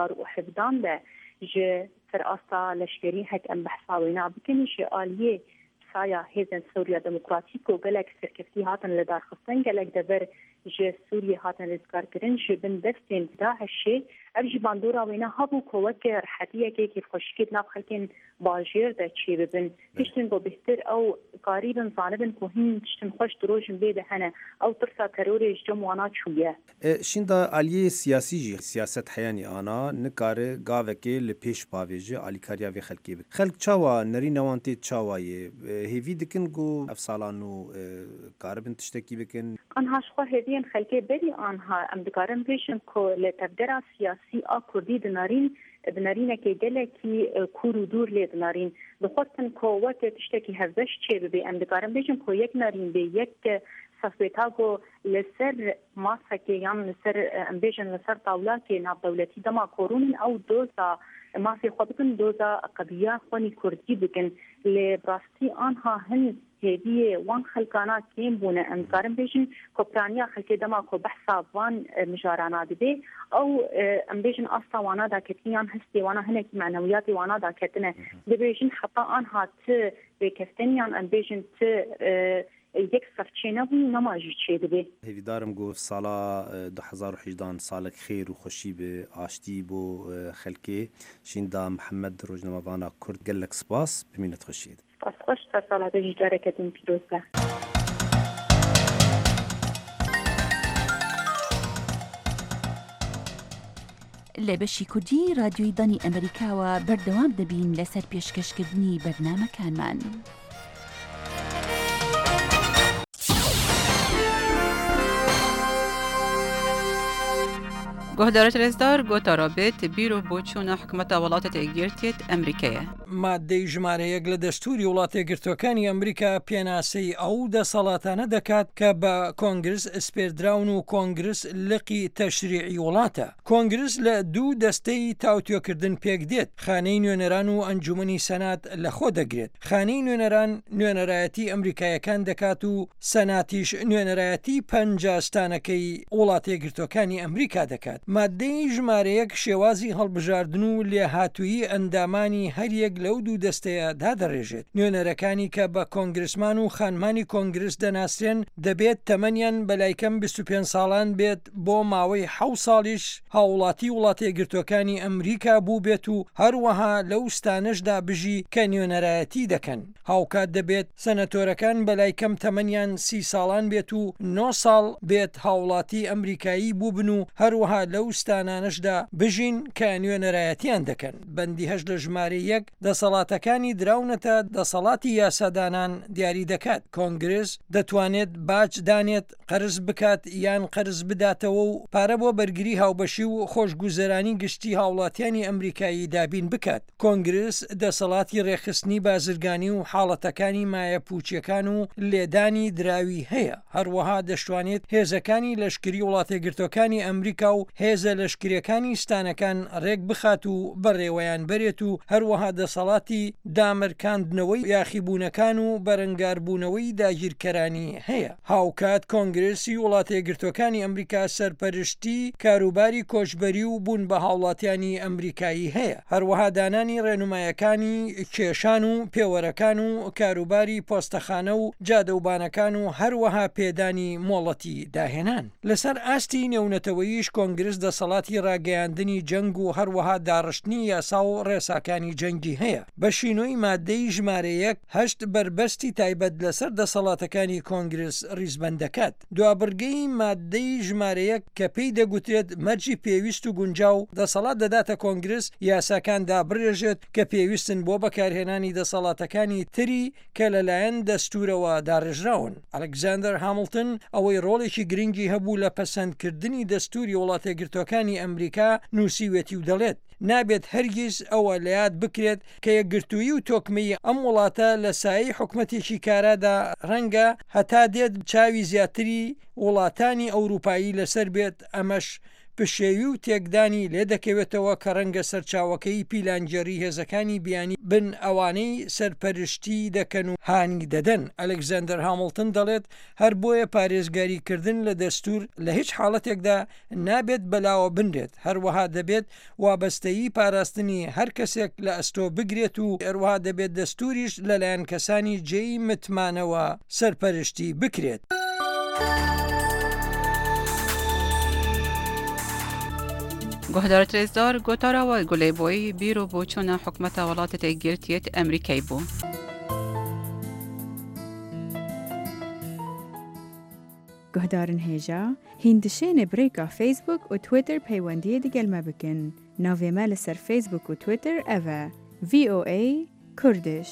2017 de ji serasta leşkerî hek em behsa wêna bikin ji aliyê saya hêzên Sûriya Demokratîk û gelek serkeftî hatin li darxistin gelek dever ji Sûriyê hatin rêzgarkirin ji bin destên Daişê ev jî bandora wêne hebû ku weke rehetiyekê kêfxweşikê nav xelkên bajêr de çê bibin. Tiştin ku bihtir ew karîbin zanibin ku hîn tiştin xweş di rojin bê de hene ew tirsa terorê ji cem wana çûye. Şînda aliyê siyasî jî siyaset heyanî ana nikare gavekê li pêş bavêje alîkariya vê xelkê bike. Xelk çawa nerîna wan tê çawayê hêvî dikin ku ev salan û karibin tiştekî bikin? Anha ji xwe hêviyên xelkê berî anha em dikarin bêjin ku li tevdera siyasî a Kurdî dinarînekê gelekî kûr û dûr lê dinarîn. Dixwestin ku weke tiştekî hevbeş çê bibe em dikarin bêjin ku yek narîn bê yek safwêta got li ser masekê yan li ser em bêjin li ser tawlakê navdewletî dema korûnin ew doza ما في خو بکن دوزا قضیه خونی کردی بکن لبراستی آنها هن هدیه وان خلقانا کیم بونه امکارم بیشن کپرانیا خلقی دما کو بحثا وان مجارانا بده او ام بیشن اصلا وانا دا کتیان هستی وانا هنک معنویاتی وانا دا کتنه بیشن حتی آنها ت بکفتنیان ام بیشن ت یک سرچینه بوی نماجی چه دبی هیویدارم گفت سالا 2018 سالک خیر و خوشی به آشتی بو خلکی شیندا محمد روزنامه‌وانا کرد گلک سپاس بمینت خوشید سپاس خوش تا سالا به جدارکتون پیروز به لە بەشی کوردی رادیۆی دانی ئەمریکاوە بەردەوام دەبین لەسەر پێشکەشکردنی بەرنامەکانمان. گهدارت رزدار گوتا رابط بیرو بۆچوونە حکومەتە وڵاتە تێگرتێت ئەمریکایە. مادەی ژمارەیەک لە دەستوری وڵاتە یەکگرتووەکانی ئەمریکا پێناسەی ئەو دەسەڵاتانە دەکات کە بە کۆنگرس سپێردراون و کۆنگرس لقی تەشریعی وڵاتە. کۆنگرس لە دوو دەستەی تاوتوێکردن پێک دێت، خانەی نوێنەران و ئەنجومەنی سەنات لە خۆ دەگرێت. خانەی نوێنەران نوێنەرایەتی ئەمریکایەکان دەکات و سەناتیش نوێنەرایەتی پەنجاستانەکەی وڵاتە یەکگرتووەکانی ئەمریکا دەکات. مادەی ژمارەیەک شێوازی هەڵبژاردن و لێهاتوویی ئەندامانی هەریەک لەو دوو دەستەیە دادەڕێژێت. نوێنەرەکانی کە بە کۆنگرسمان و خانمانی کۆنگرس دەناسرێن دەبێت تەمەنیان بەلایکەم 25 ساڵان بێت بۆ ماوەی 7 ساڵیش هاوڵاتی وڵاتە یەکگرتووەکانی ئەمریکا بوو بێت و هەروەها لەو ستانەشدا بژی کە نوێنەرایەتی دەکەن. هاوکات دەبێت سەنەتۆرەکان بەلایکەم تەمەنیان 30 ساڵان بێت و 9 ساڵ بێت هاوڵاتی ئەمریکایی بوو بن و هەروەها لەو ستانانشدا بژین کە نوێنەرایەتیان دەکەن. بەندی هەش لە ژمارە یەک دەسەڵاتەکانی دراونەتە دەسەڵاتی یاسادانان دیاری دەکات. کۆنگرس دەتوانێت باج دانێت، قەرز بکات یان قەرز بداتەوە و پارە بۆ بەرگری هاوبەشی و خۆشگوزەرانی گشتی هاوڵاتیانی ئەمریکایی دابین بکات. کۆنگرس دەسەڵاتی ڕێخستنی بازرگانی و حاڵەتەکانی مایە پوچیەکان و لێدانی دراوی هەیە. هەروەها دەشتوانێت هێزەکانی لەشکری وڵاتە یەکگرتووەکانی ئەمریکا و هێزە لەشکریەکانی ستانەکان ڕێک بخات و بەڕێوەیان بەرێت و هەروەها دەسەڵاتی دامرکاندنەوەی یاخیبوونەکان و بەرەنگاربوونەوەی داگیرکەرانی هەیە. هاوکات کۆنگرسی وڵاتە یەکگرتووەکانی ئەمریکا سەرپەرشتی کاروباری کۆچبەری و بوون بە هاوڵاتیانی ئەمریکایی هەیە. هەروەها دانانی ڕێنمایەکانی کێشان و پێوەرەکان و کاروباری پۆستەخانە و جادەوبانەکان و هەروەها پێدانی مۆڵەتی داهێنان. لەسەر ئاستی نێونەتەوەییش کۆنگرس دەسەڵاتی ڕاگەیاندنی جەنگ و هەروەها داڕشتنی یاسا و ڕێساکانی جەنگی هەیە. بە شینۆی مادەی ژمارەیەک هەشت بربەستی تایبەت لەسەر دەسەڵاتەکانی کۆنگرس ڕیزبەند دەکات. دوابرگەی مادەی ژمارەیەک کە پێی دەگوترێت مەرجی پێویست و گونجاو دەسەڵات دەداتە کۆنگرس یاساکان دابڕێژێت کە پێویستن بۆ بەکارهێنانی دەسەڵاتەکانی تری کە لەلایەن دەستورەوە داڕێژراون. ئەلەکزاندەر هامڵتن ئەوەی ڕۆڵێکی گرنگی هەبوو لە پەسەندکردنی دەستوری وڵاتە یەکگرتووەکانی ئەمریکا نووسیوێتی و دەڵێت نابێت هەرگیز ئەوە لە یاد بکرێت کە یەکگرتووی و تۆکمەی ئەم وڵاتە لە سایەی حکومەتێکی کارادا ڕەنگە هەتا دێت چاوی زیاتری وڵاتانی ئەوروپایی لەسەر بێت. ئەمەش پشێوی و تێکدانی لێ دەکەوێتەوە کە ڕەنگە سەرچاوەکەی پیلانجێری هێزەکانی بیانی بن ئەوانەی سەرپەرشتی دەکەن و هانی دەدەن. ئەلەکزاندەر هامڵتن دەڵێت هەر بۆیە پارێزگاریکردن لە دەستور لە هیچ حاڵەتێکدا نابێت بەلاوە بنرێت. هەروەها دەبێت وابەستەیی پاراستنی هەر کەسێک لە ئەستۆ بگرێت و هەروەها دەبێت دەستوریش لەلایەن کەسانی جێی متمانەوە سەرپەرشتی بکرێت. گهدارت رزدار گوتاراوای گولیبوی بیرو بۆچوونە حکومەتە وڵاتە تێگرتێت ئەمریکای بوو. گهدارن هێژا هیندشێنێ برێکا فیسبوک و تویتر پەیوەندیە دیگەلمە بکن. ناوێمە لەسەر فیسبوک و تویتر ئەڤە VOA کوردش.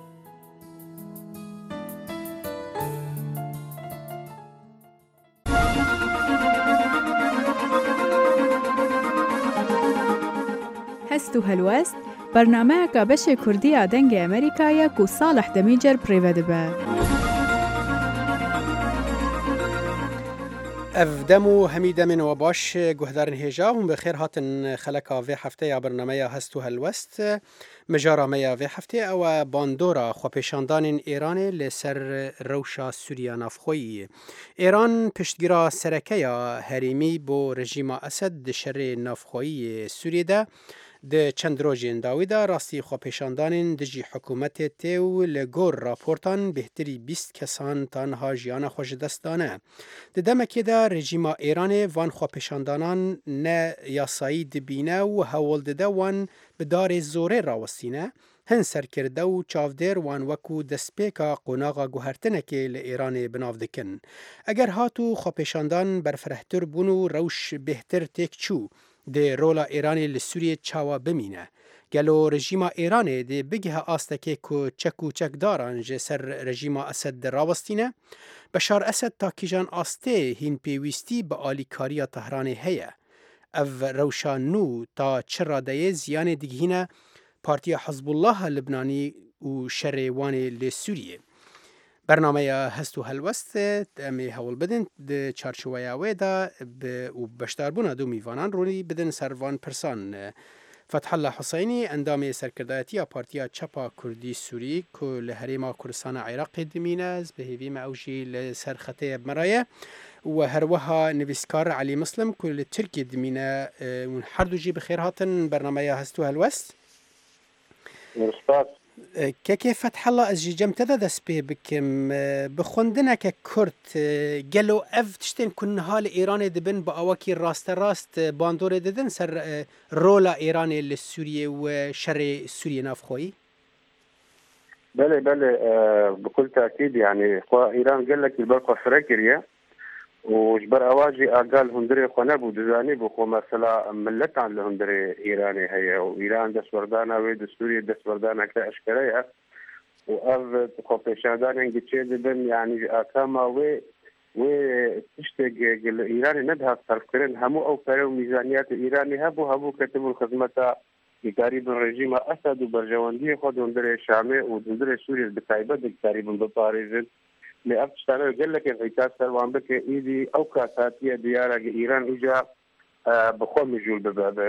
هەست و هەلوەست بەرنامەیەکە بەشێ کوردیە دەنگی ئەمریکایە و ساڵح دەمیجەر پڕێوە دەبە. افدمو همیده من و باش گهدارن هیجا هم بخیر هاتن خلقا وی هفته یا برنامه هستو هلوست مجارا میا وی هفته او باندورا خوپیشاندان ایران لسر روشا سوریا نافخوی ایران پشتگیرا سرکه یا هریمی بو رژیم اسد شر نافخوی سوریه ده د چند روزین داویدا راستی خوپیشاندان دجی حکومت تیو لگور راپورتان بهتری 20 کسان تنها جیان خوش دستانه د دمکی دا رژیم ایران وان خوپیشاندانان نه یاسایی دبینه و هول دده وان بدار زوره راوستینه هن سرکرده و چاودر وان وکو دسپیکا قناغا گوهرتنکی لإیران بناو دکن اگر هاتو خوپیشاندان برفرهتر بونو روش بهتر تک چو ده رولا ایرانی لسوریه چاوا بمینه گلو رژیم ایرانی ده بگه آستکه که چکو چک دارن جسر رژیم اسد راوستینه بشار اسد تا کیجان آسته هین پیویستی به آلیکاریا تهران هیه او روشانو تا چراده زیان دیگهینه پارتی حزب الله لبنانی و شروان لسوریه برنامه هستو هلوست امی هول بدن د چارچوبه ویدا و بشتاربونا دو میوانان رونی بدن سروان پرسان فتح الله حسینی اندام سرکردایتی پارتیا چپا کردی سوری که لحریم کردستان عراق دمینه از بهیوی معوشی لسرخطه بمرایه و هروها نویسکار علی مسلم که لترکی دمینه هر دو جی بخیر هاتن برنامه هستو هلوست مرسپاس که فتح الله از جم تدا دست به بکم بخوندنه که کرد گلو اف تشتین کن حال ایران دبن با آواکی راست باندور ددن سر رولا ایران لسوریه و شر سوریه نافخوی؟ بله بكل تأكيد يعني إيران قال لك البرقة فريكريا وجبر أواجي أقال هندري خنابو دزاني بخو مثلا ملت عن هندري إيراني هي وإيران دس وردانا ويد سوريا دس وردانا كأشكريها وأرض خوفيشادان إنجي تشيدن يعني أكاما و تشتق إيراني ندها صرفكرين همو أو كارو ميزانيات إيراني هبو كتبوا الخدمة قريب الرجيم أسد وبرجواندية خود هندري الشامي وهندري سوريا بتايبة قريب بطاريزن لأفتشتانه قال لك العتاس سروان بك إيدي أو كاساتية ديارة إيران إجا بخو مجول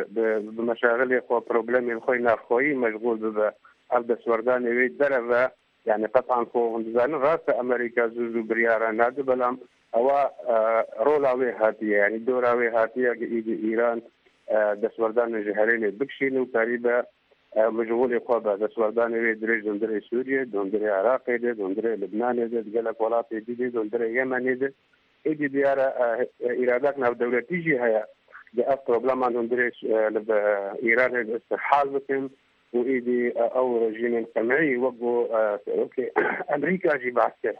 بمشاغل إخوة بروبلمي الخوي نافخوي مشغول أبدا سورداني ويد دربة يعني قطعا خو هندزان راس أمريكا زوزو بريارة نادو بلام أو رولاوي هاتية يعني دوراوي هاتية إيدي إيران دسوردان جهرين بكشين وقريبة مشغول إخوة دسوردان دريج دندري سوريا دندري عراق دندري لبنان قالك ولاطي دي دندري يمن إيدي ديارة إراداتنا بدولة تيجي هيا بأف بروبلم دندري إيران الاستحال بكم وإيدي أو رجيم سمعي وقو أوكي أمريكا جي بعثة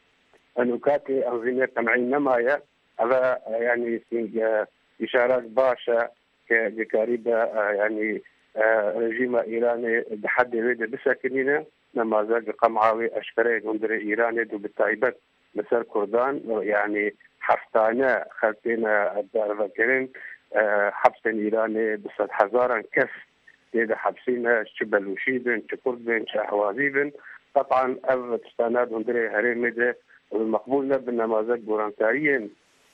أنوكاتي أنظمة سمعي نمايا هذا يعني إشارات باشا كقريبة يعني رژیم ایرانی بحد ویده بسکنینه نمازج قمعاوی اشکره گندر ایرانی دو بتایبت مثل کردان یعنی حفتانه خلطینا الدارفكرين حبسين ایرانی 100,000 کس دیده حبسینه چه بلوشی بین چه کرد بین چه احوازی بین طبعا او تستاناد گندر هرمی ده المقبول نبن نمازج بورانکاريين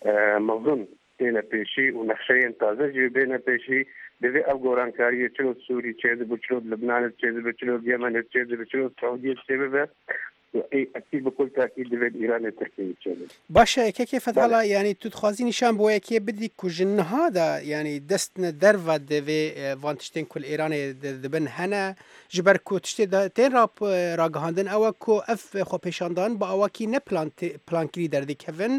مظن بين بيشي ونخشين تازجي بين بيشي بذي أفغوران كارية تشلود سوري تشيد بتشلود لبنان تشيد بتشلود يمن تشيد بتشلود سعودية تشيد أكيد بكل تأكيد بذي إيران التركية تشيد. باشا كيف فتحلا يعني تدخازي نشان بويا كي بدي كوجن هذا يعني دستنا درفة دفي فانتشتين كل إيراني دبن هنا جبر كو تشتي تين راب راجهاندن أو كو أف خو بيشاندان بأواكي نبلان بلان كري دردي كيفن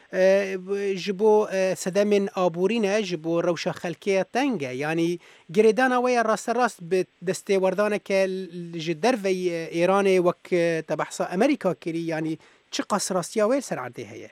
جبو سدمن آبورینه جبو روشا خلکیه تنگه یعنی گریدان ویا راست بدسته وردانه که جدر و ایران وک تبحث امریکا کری یعنی چه قصر راستیا ویل سر عرضه هیه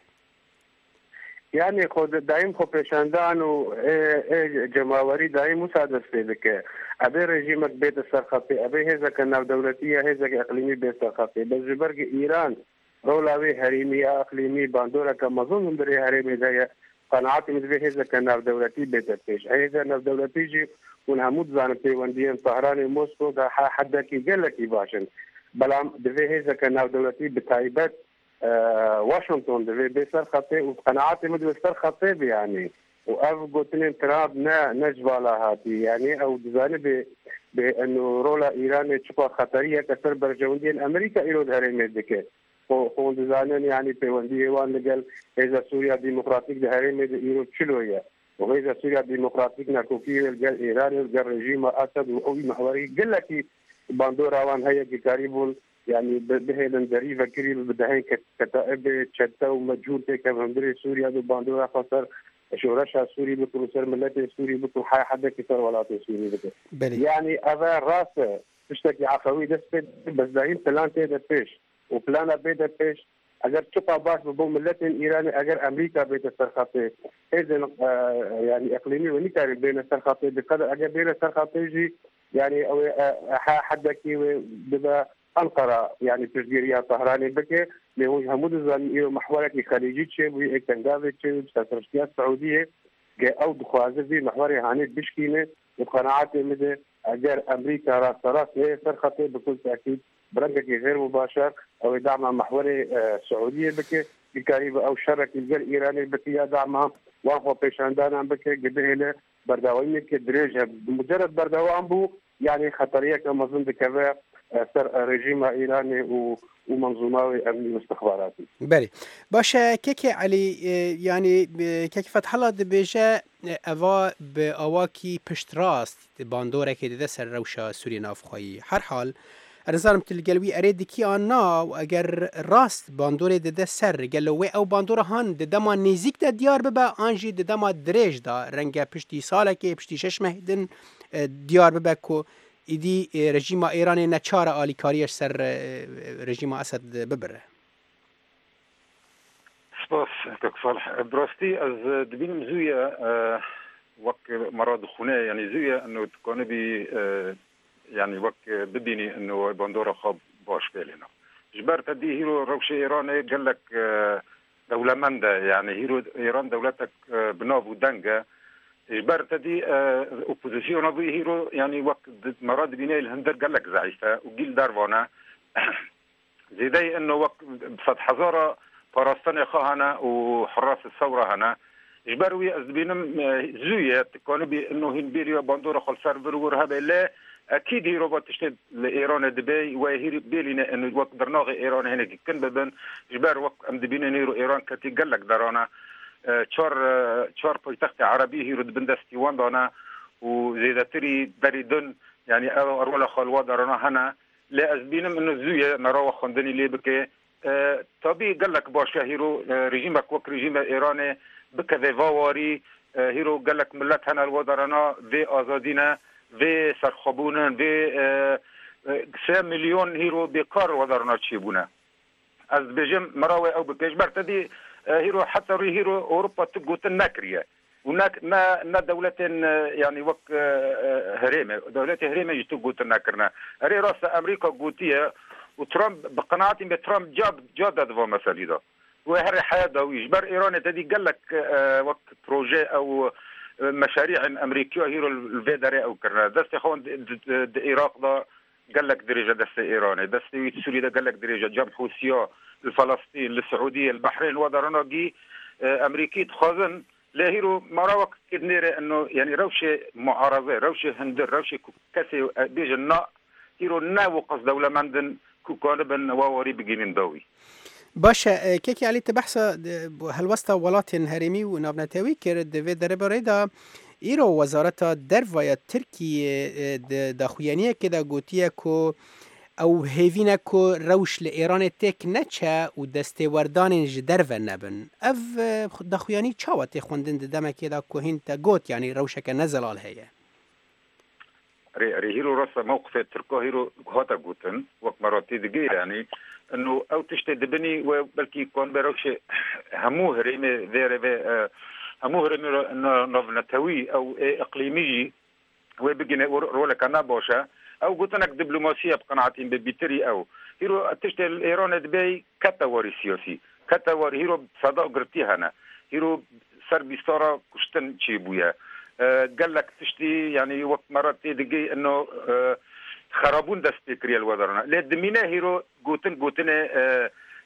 يعني خود دائم خو پیشاندان و جماوری دائم مساعدت پیدا که ابي رژیمک بیت سرخطی ابي هزا کناو دولتیه هزا اقلیمی بیت سرخطی بس جبرگ ایران رولاوي هريمي اقليمي باندورا كمظن مدري هريمي ده قناعتي مدري هذا كان دولتي بتفتش هذا نف دولتي جي ونهمود زان بيوندين طهران موسكو ده حدكي قال لك باشن بلام ده هذا كان دولتي بتايبت واشنطن دبي بسر خطي وقناعاتي مدو سر خطي يعني واف قلتني تراب نجبالها هاتي يعني او دزاني بانه رولا ايران تشوفها خطريه كسر برجوندين امريكا ايرو دهري دكه خو دزاني يعني بيوندي وان لقال اذا سوريا ديمقراطيك دهري ايرو تشلويه وإذا سوريا ديمقراطيك ناكوكي قال ايران قال رجيم اسد وقوي محوري قال لك باندورا وان هي قريبون يعني بهن دريفه كريم بدهين كتائب شتى ومجهول كمهندري سوريا دو باندورا خسر شورشها سوري بكل سر ملت سوري بكل حي حدا كسر ولا سوري بكل يعني هذا راس تشتكي عفوي بس داين بلان تيدا بيش وبلانا بيدا بيش اگر چپا باش بو ملت ایرانی اگر امریکا بیت سرخطه اذن يعني اقليمي ونكاري بين السرخطه بقدر اگر بين السرخطه يجي يعني او حدكي بدا انقره يعني تشجيريه طهراني بكي اللي هو همود زان محورك خليجي تشي بي اكتنغاز تشي استراتيجيه السعوديه او دخوازه في محور هاني بشكينه وقناعات مدى اگر امريكا راس راس سرخطه بكل تاكيد برنجك غير مباشر او دعم محوري سعوديه بكي بكاريبه او شرك الجل ايراني بكي دعمها وهو بيشاندانا بكي قبل برداوين كدريجها بمجرد برداوان بو يعني خطريه كما ظن بكذا سر رژیم ایرانی و منظومه امنی واستخباراتي. بله باشه كيكي علي يعني كيكي فتح الله دبيجا اوا باواكي پشت راست باندوره که ده سر روشا سوری نافخوایی هر حال ارزارم تلقلوي اريد كي انا واگر راست باندوره ده سر قالوا او باندوره هان ده ما نزيك ده ديار ببا انجي ده ما دريج ده رنگا پشتي ساله كي پشتي 6 مهدن ديار ببا كو ایدی رژیم ایرانی نچار آلیکاریش سر رژیم اسد ببره. سپاس دکتر صالح براستی از دبین مزویه وقت مراد خونه يعني زویه انه تكون بي يعني وقت بديني انه باندورا خاب باش بيلنا جبرت دي هيرو روش ايراني قال لك دولة منده يعني هيرو ايران دولتك بناف ودنجه جبرت دي اوبوزيسيون ابي هيرو يعني وقت مراد بيني الهندر قال لك ضعيفه وجيل دارفانا زيدي انه وقت بفتح حزاره فلسطين خاهنا وحراس الثوره هنا جبروي ازبينم زويه تكون بانه هنبيريا باندورا خل سيرفر ورهبه لا اكيد هي روبوت تشتد لايران دبي وهي بيلينا انه وقت درناغ ايران هنا كن بدن جبر وقت ام دبينا نيرو ايران كتي قال لك درانا چهار پایتخت عربی هیرو بندستی وان دانا و زیدتری دریدن يعني ارولا خالوا درانا هنا لا ازبينم انه زويه نراو خندني لي بك طبيعي قال لك باشا هيرو رجيمك وك رجيم ايراني بكذا فواري هيرو قال لك ملت هنا الودرانا في ازادينا في سرخبونا في 3 مليون هيرو بكار ودرانا تشيبونا از بجم مراوي او بكيش برتدي هيرو حتى هيرو اوروبا تقوت النكريه هناك نا دولة يعني وك هريمه دولة هريمه يتقوت النكرنا هري راس امريكا قوتيه وترامب بقناعتي بترامب جاد هذا مسألة ده وهري حياة ويجبر ايران تدي قال لك وك بروجي او مشاريع امريكيه هيرو الفيدري او كرنا دست اخوان العراق ده قال لك درجه دست ايراني دست سوريا ده قال لك درجه جام حوثيه الفلسطين السعوديه البحرين ودرنا جي امريكي تخازن لا هيرو مراوك كدنيره انه يعني روشه معارضه روشه هندر روشه كاسي بيجنا هيرو ناو قصد دوله مندن كوكانبن ووري بجيمين دوي باشا كيكي علي تبحث هالوسط ولات هرمي ونابنتاوي كرد في دربريدا ایرو وزارت درفای ترکیه داخویانیه که دا گوتیه که او هیوینه که روش لإیران تک نچه و دستوردان جدرو نبن اف داخویانی چاوتی خوندن دمه که دا که هین تا گوت یعنی روشه که نزلال هیه هيرو راسا موقف تركو هيرو هاتا قوتن وقت مراتي دقي يعني انه او تشتي دبني وبلكي يكون بروش همو هريمي ذيري همو هرمي نوفنتاوي او اقليمي وبقينا رولا كنا بوشا او قلت لك دبلوماسيه بقناعتي ببيتري او هيرو تشتي ايران دبي كتاوري سياسي كتاوري هيرو صدا قرتي هنا هيرو سربي ستاره كشتن تشيبويا قال لك تشتي يعني وقت مرات دقي انه خرابون دست فكري الوزارة لا دمينا هيرو قوتن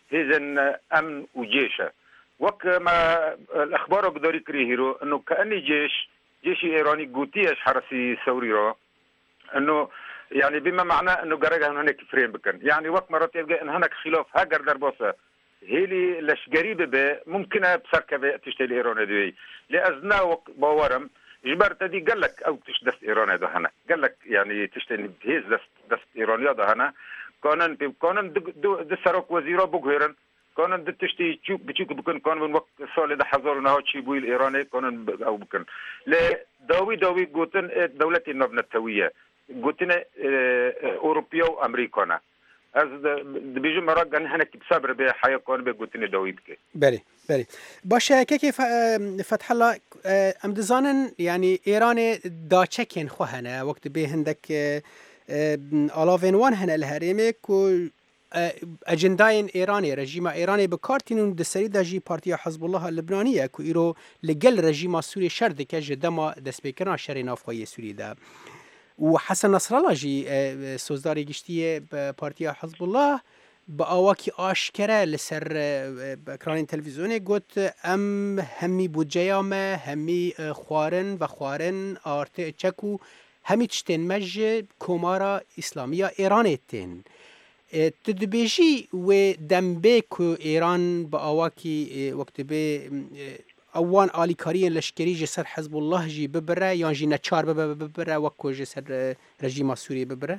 هيزن امن وجيشه وكما الاخبار قدري كريهيرو انه كاني جيش ايراني قوتيش حرسي سوري انه يعني بما معناه انه قرقها هناك فريم بكن يعني وقت مرات يبقى ان هناك خلاف هاجر دربوسه هيلي لش قريبه به ممكنه بسركه تشتري ايران دي لازنا باورم جبرت دي قال لك او تشدس ايران ده هنا قال لك يعني تشتري هيز دس ايرانيا ده هنا كونن دسرك وزيره بوغيرن كونن دتشتي بتشوك بكن كون من وقت صالح ده حضور نهو تشي بوي الايراني كونن او بكن لا داوي قوتن دولتي النبنتويه قوتنا اوروبيا وامريكانا از بيجي مرق ان هناك بصبر به حياه كون بقوتني داويدك بله باشه كيف فتح الله ام دزانن يعني ايران دا تشكين خو هنا وقت به هندك الاوین هن الهرمك و اجنداین ایرانی رژیم ایرانی بکارتینون دسری داجی پارتیا حزب الله اللبنانیه کو ایرو لگل رژیم سوری شرد که جدما دست بکرنا شر نافخوی سوری ده و حسن نصر الله جی سوزداری گشتی پارتیا حزب الله با آواکی آشکره لسر اکران تلویزیونی گوت ام همی بودجیام همی خوارن آرت چکو همی تشتین مج کمارا اسلامیا ایران تین تدبیجی و دنبه که ایران با آواکی وقت به اوان آلیکاری لشکری جسر حزب الله جی ببره یا جی نچار ببره وکو جسر رژیم سوری ببره؟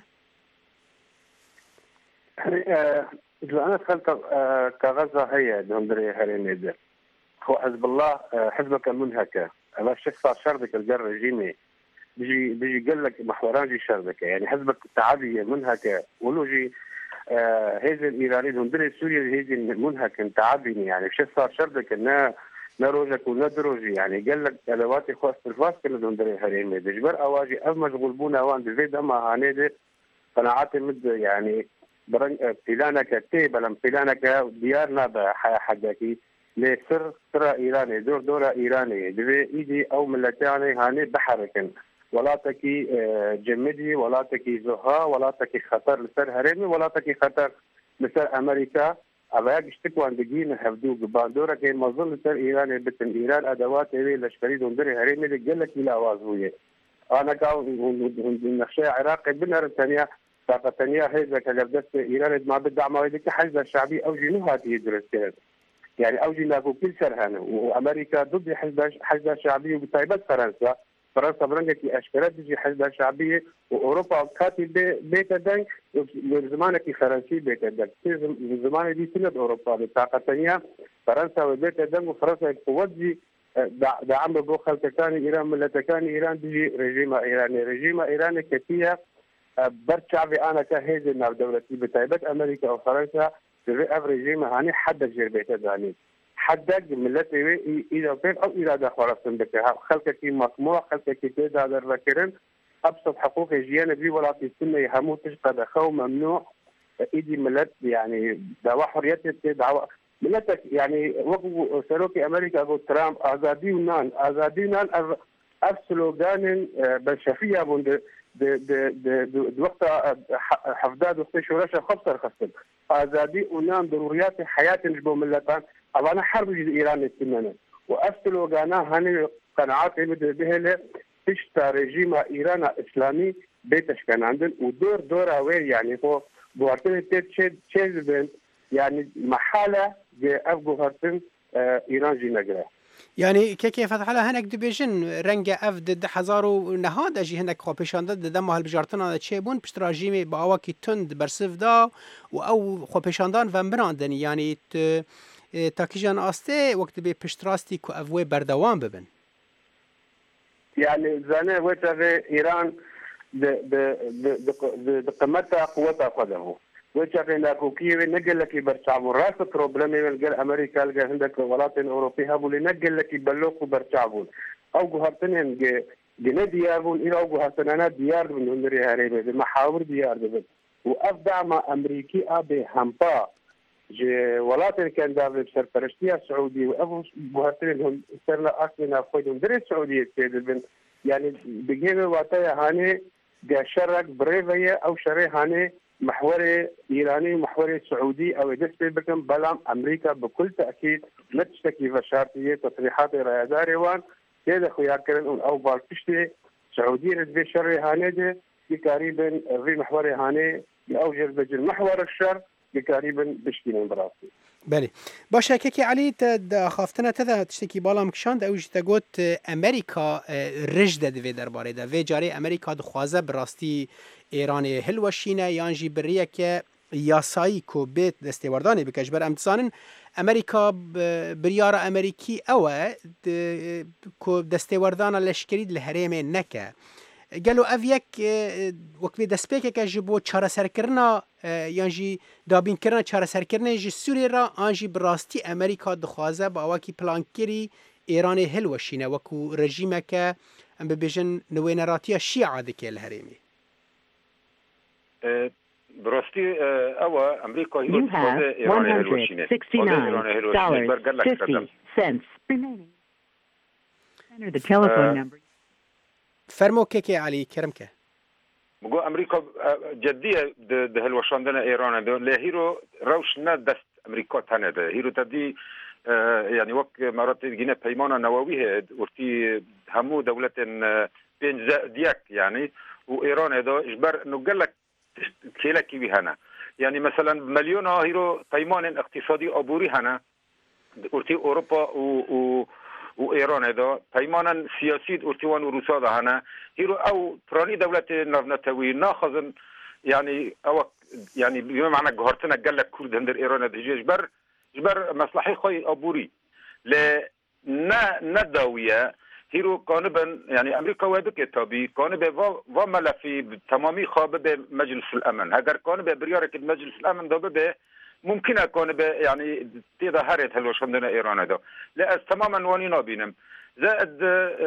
إذا أنا دخلت كغزة هي دندري هريني ده هو حزب الله حزبك منهكة أما الشيخ صار شردك الجر رجيمي بيجي قال لك محوران جي شردك يعني حزبك تعبي منهكة ولو جي هذا الإيراني دندري سوريا هذا منهكة تعبيني يعني الشيخ صار شردك إنه نروجك وندروجي يعني قال لك ألواتي خاص الفاس كنا دندري هريني ده جبر أواجي أف مشغول بونا وان بزيد أما هانيدي قناعاتي مد يعني بلانك تيبلم بلانك ديارنا بحاجاتي لسر سر إيراني دورة إيرانية دبي إيدي أو ملتاني هاني بحركن ولا تكي جمدي ولا تكي زها ولا تكي خطر لسر هرمي ولا تكي خطر لسر أمريكا أباك اشتكوا عن دقينا هفدوق باندورة كي مظل سر إيراني بتن إيران أدوات إيري لشكري دندري هرمي لقلك إلى أوازوية أنا كاو نخشى عراقي بنهر الثانية طاقة ثانية هيدا كجبدت إيران ما بدعم هيدا حزب الشعبي أو جنوهات يدرس كذا يعني أو جنابو كل سرهنا وأمريكا ضد حزب الشعبي وبتايبات فرنسا برنجك أشكالات بيجي حزب الشعبي وأوروبا كاتي بيت الدنك زمانك فرنسي بيت الدنك زمان دي سنة أوروبا بطاقة ثانية فرنسا وبيت الدنك وفرنسا قوتي دعم بو خلتكاني إيران ملتكاني إيران بيجي رجيم إيراني كتير برشعبي أنا كهيز النار دولتي بتايبت أمريكا أو فرنسا في أفريجيم هاني حدك جربيت هاني حدك ملتي إذا بين أو إذا دخل بك خلقك مطموع خلقك كده هذا الركرن أبسط حقوق جيانا بي ولا في السنة يهمو تشقى دخو ممنوع إيدي ملت يعني دعوة حريتي دعوة ملتك يعني وقو سلوكي أمريكا أقول ترامب أزادي ونان أفسلوغان بالشفية بند د وقت حفداد وقت شورش خبصر خصب آزادي ونام ضروريات حياة نجبو ملتان أبانا حرب إيران السنة وأفتلو غانا هاني قناعات به تشتا رجيم إيران إسلامي بيتش كان عندن ودور أوي يعني هو بوارتن تشيز يعني محالة أفغو هرتن إيران جي نجرة يعني كيف فتح لها هناك دبيجن رنگ اف د هزارو نهاد اجي هناك خوبشان د دم هل بجارتنا تشيبون بشتراجيمي باواكي تند برسف دا او خوبشاندان و براندن يعني تاكيجان استه وقت به پشتراستي كو افوي بردوام ببن يعني زانه وتر ايران د قمتها قوتها قدمه وشافنا كوكي نقل لك برشعبو راس بروبلمي قال امريكا قال عندك ولايات اوروبيه هبو نقل لك بلوق برشعبو او جهرتين جنديارون الى او جهرتنا ديار من هنري هاري بمحاور ديار بس وافدع مع امريكي ابي همبا ولايات كان دابل سرپرستي السعودي وابو جهرتين سرنا اصلنا خودهم درس السعوديه يعني بيجي وقتها هاني شرق بريفيه او شري هاني محوري ايراني ومحوري سعودي او دست بكم بلام امريكا بكل تاكيد ما تشتكي فشارتيه تصريحات رياداري وان كذا خيار كرن او بالكشتي سعودي رزبي شر هانده تقريبا في محوري هاني اوجر بجل محور الشر تقريبا بشكل براسي. بله باشه که علی خوافتنه تده تشتکی بالا مکشاند اوج تگوت امریکا رجده دوی درباره ده و جاری امریکا دخوازه براستی ایران هلوشینه یانجی بریه که یاسایی کو بیت دستیوردانی بکش بر امتزانن امریکا بریار امریکی اوه کو دستیوردان لشکرید لحریم نکه قالو اویک وقتی دسپیک که جبو چاره سرکرنا یانجی دابین کرنا چاره سرکرنا جی سوری را آنجی براستی امریکا دخوازه با واکی پلانکری ایران هلوشینه وکو رژیم که ام ببیجن نوینراتی شیعه دکه الهریمی براستی او امریکا هیلو دخوازه ایران هلوشینه فرمو که علی کرم که بقول أمريكا جدية ده هالوشاندنا إيران ده لهيرو روشنا دست أمريكا تانه ده هيرو تدي يعني وقت مرات جينا بيمانا نوويه ورتي همو دولة بين ديك يعني وإيران ده إجبار إنه قال لك كيلك بهنا يعني مثلا مليون هيرو بيمان اقتصادي أبوري هنا ورتي أوروبا وإيران هذا بيمانا سياسي أرتوان وروسا ده هنا هيرو أو براني دولة نفتوي ناخذن يعني أو يعني بمعنى جهرتنا قال لك كرد هندر إيران ده جبر مصلحي خوي أبوري ل نداوية هيرو كانبا يعني أمريكا وادك تابي كانبا وملفي تمامي خابه مجلس الأمن هجر كانبا بريارك المجلس الأمن ده به ممكن أكون يعني تظاهرت هالوشندنا إيران هذا لا تماما وانينا بينهم زائد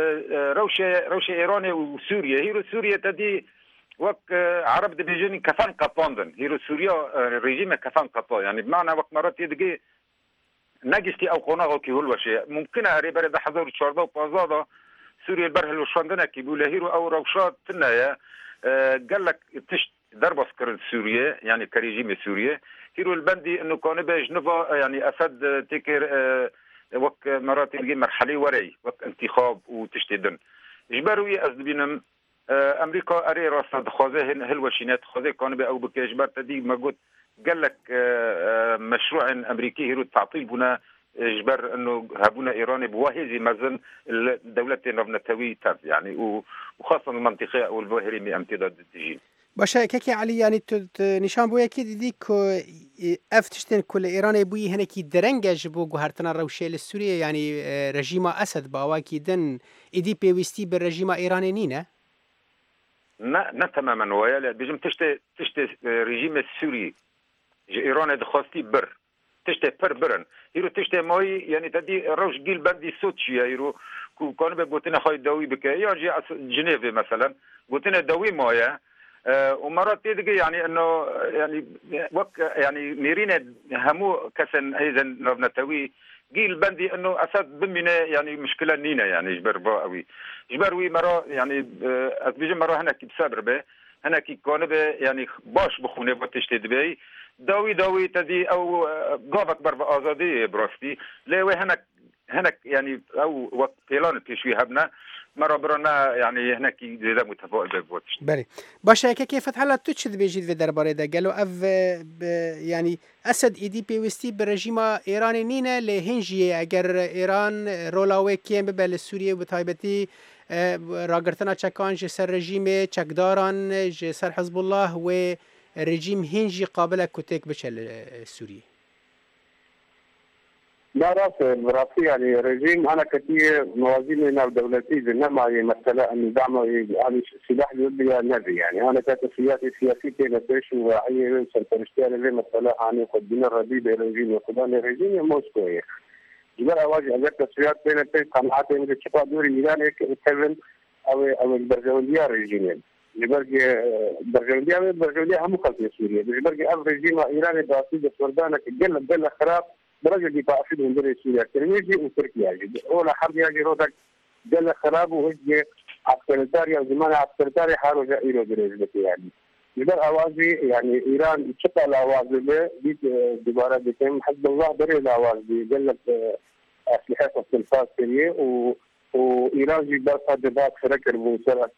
روشة إيراني وسوريا هيرو سوريا تدي وقت عرب دبيجين كفان قطاندن هيرو سوريا رجيم كفان قطا يعني بمعنى وقت مرات يدقي نجستي أو قناغو كي هو الشيء ممكن أري برد حضور شاردا وبازادا سوريا البره الوشندنا كي بولا هيرو أو روشات تنايا قال لك تشت ضربة سكر سوريا يعني كريجيم سوريا هيرو البندي انه كان بجنوبا يعني اسد تكر وقت مرات يلقي مرحله وري وقت انتخاب وتشتدن اجباروا ازبينم امريكا اري راس خازه هلوشينات خازه كان او بك اجبار تدي ما قلت قال لك مشروع امريكي هيرو تعطيل بنا اجبار انه هبونا ايران بواهزي مزن الدوله نفتوي تاف يعني وخاصه المنطقه او البوهري امتداد التجين باشه که علی یعنی نشان بوده که دیدی که افتشتن کل ایران بوی هنه کی درنگج بو گوهرتنا روشه سوریه یعنی رژیم اسد باوا کی دن ایدی پیوستی به رژیم ایرانی نینه نه تماما ويا بيجم تشتي رژیم سوری ایران دخواستی بر تشتي برن هيرو تشتي ماي يعني تدي روش جيل بندي سوتشي هيرو كانوا بيقولنا خاي داوي بك يا جي جنيف مثلا قلتنا داوي مايا ومرات تيجي يعني انه يعني وك يعني نيرين همو كسن ايضا نبنتوي جيل بندي انه اسد بمنا يعني مشكله نينا يعني جبر باوي جبروي مره يعني بيجي مره هنا كي بصبر به هنا كي كون به يعني باش بخونه بتشتد بي داوي تدي او قابك بر ازادي براستي لا هنا يعني او وقت بلان تشوي هبنا مرة برنا يعني هناك إذا متفائل بوتش. بله. باشه که كيف حالا تو چه بیجید و درباره ده قالوا يعني أسد إيدي بيوستي برژیم إيراني نینه لهنجی اگر إيران رولاوی کیم به سوریه و تایبتی راگرتنا چکان جسر رژیم چکداران جسر حزب الله و رژیم هنجی قابل کتک بچل سوریه. لا راسي يعني رجيم انا كثير موازين لنا دولتي انما هي مساله ان دعمه يعني سلاح ليبيا نبي يعني انا كانت سياسي نتيش وعي سنترشتير اللي مساله يعني قدنا الربيب رجيم وقدان رجيم موسكو جبر اواجه اگر تصويرات بين قناعات ان الشقاء دوري ايران كيفن او البرجوليه رجيم جبر برجوليه هم خلف سوريا جبر اف رجيم ايران داسي سردانك قل خراب درجة دي تأثير من درجة سوريا كرنيجي وتركيا جد أول حرب يجي رودك جل خراب وهجي عسكرتاري أو زمان عسكرتاري حارو جائرو درجة يعني جبر اوازي يعني ايران تشقى الاواز دي دوباره بكم حزب الله بري الاواز دي قال لك اسلحه واستنفاذ سريه وايران جبر صادرات فركر بوسرعه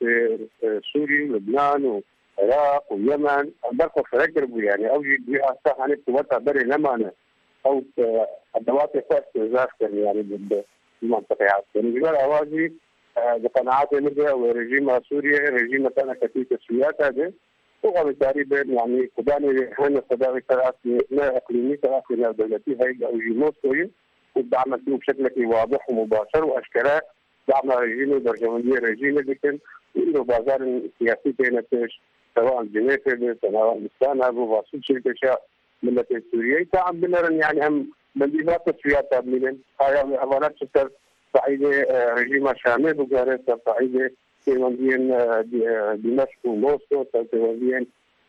سوريا ولبنان والعراق واليمن برضه فركر يعني او جي صح عن قوتها بري لمانه او ادوات استنزاف يعني بالمنطقه يعني جبر اوازي بقناعات ليبيا ورجيم سوريا رجيم كان كثير تسويات هذا وبالتالي يعني كباني هنا صداقي ثلاثة اقليمي ثلاثة دولتي هي او موسكو ودعمت بشكل واضح ومباشر واشكال دعم رجيم برجمانية رجيم لكن له بازار سياسي بينتش سواء جنيف سواء مستانا وواصل شركة ملة سوريا تعب بنا يعني هم بنديبات تسويات من هاي امانات شتر صعيدة رجيم شامل وغيره صعيدة تيواندين دمشق وموسكو تيواندين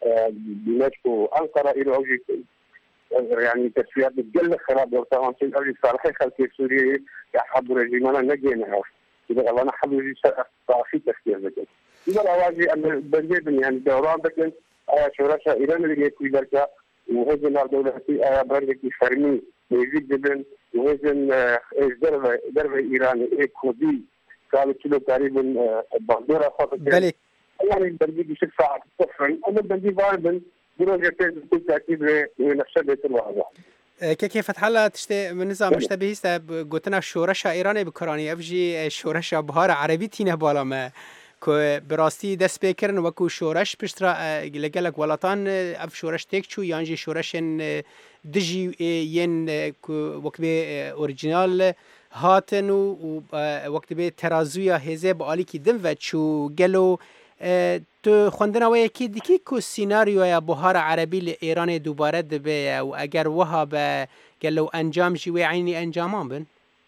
دمشق وأنقرة إلى أوجي يعني تسويات بتقل خراب وطبعا في الأوجي صالحي خلقي سوريا يحب رجيمنا نجينا إذا الله نحب يجي صافي تفكير ذلك إذا الأواجي أن بنجيب يعني دوران ذلك شورشة إيران اللي يكوي ذلك وهذا دولتي برنك فرمي ويزيد جدا وهذا درب إيراني كودي كانت كيلو تقريبا بقدرة خاطر بلي يعني البرجي بشكل ساعة صفر أما البرجي فايبل درجة بكل تأكيد ونفسه بيت الواحد كيف فتح الله تشتي من نظام مشتبه است قلتنا شورشة إيراني بكراني أفجي شورشة بهار عربي تينه بالا ما که براستی دست بکرن وکو شورش پشترا لگلک ولاتان اف شورش تک چو یانجی شورشن دجی ین وقت به اورجینال هاتن و وقت به ترازویا هزه با آلی کی دم و چو گلو تو خوندن و یکی دیکی کو سیناریو یا بهار عربی ل ایران دوباره دبه و اگر وها به گلو انجام جوی عینی انجامان بن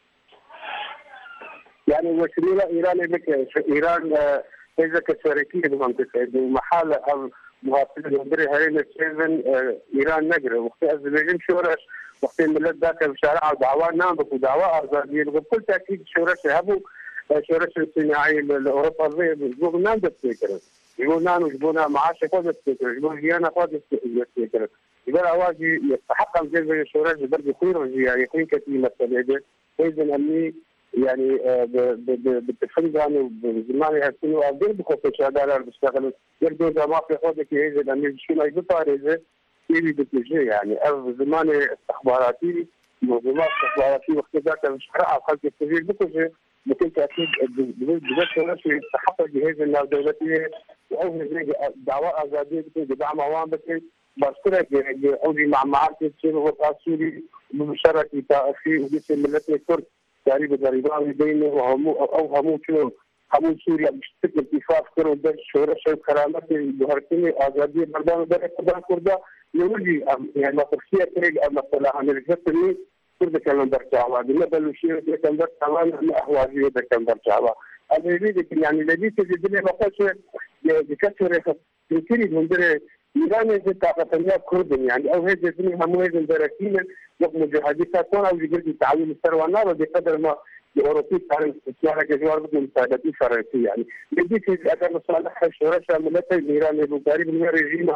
يعني وسيله ايران لك ايران اذا كشركيه بمنطقه محل مواصلين مدري هاي سيفن ايران نجري وقت ازبيجين شورش وقت الملت ذاك بشارع دعوات نام بدعوات ارزاقيه بكل تاكيد شورش هبو شورش الصناعي لاوروبا بيقولوا نام بتفكر يقول نام يجبونا معاش خذ الفكر يقول هي خذ الفكر يقول اواجي يستحق الجزء الشورش برضه خير يعني خير كثير مساله اذا اني يعني بالتفنجان وبالزمان هالسنة وأقدر بخصوص هذا بشتغل يبدو إذا ما في حوضك هذا لأن شو ما يقطع هذا يبي بتجي يعني زمان استخباراتي منظمات استخباراتي وقت ذاك الشرع خلق التغيير بكل تأكيد بذات شيء تحقق جهاز النار دولتي أو دعوة آزادية بدعم عوام بس بشكرك أودي مع معارك تصير وقت سوري بمشاركة في وجه ملة الكرد تقريبا غريبان بينه وهم شنو هم سوريا بشكل اتفاق كانوا ده شورش الكرامات البهرتيني آزادية مردان ده كردان كردا يولي يعني ما تفسير كريج مثلا عن الجسمي كرد كان درجة بالنسبة للشيء ده كان درجة ما أهواجي ده كان درجة أنا يريد يعني الذي تجد لي مقاش بكثرة يمكن من ده إيران هذه طاقتها كرد يعني أو هذه الدنيا هم هذه الدركين يقوم بحديثات أو يجري تعليم الثروة بقدر ما الأوروبي كان سيارة جوار بدون مساعدة فرنسية يعني بدي في أكثر مصالح شورشة ملتي إيران البخاري من الرجيم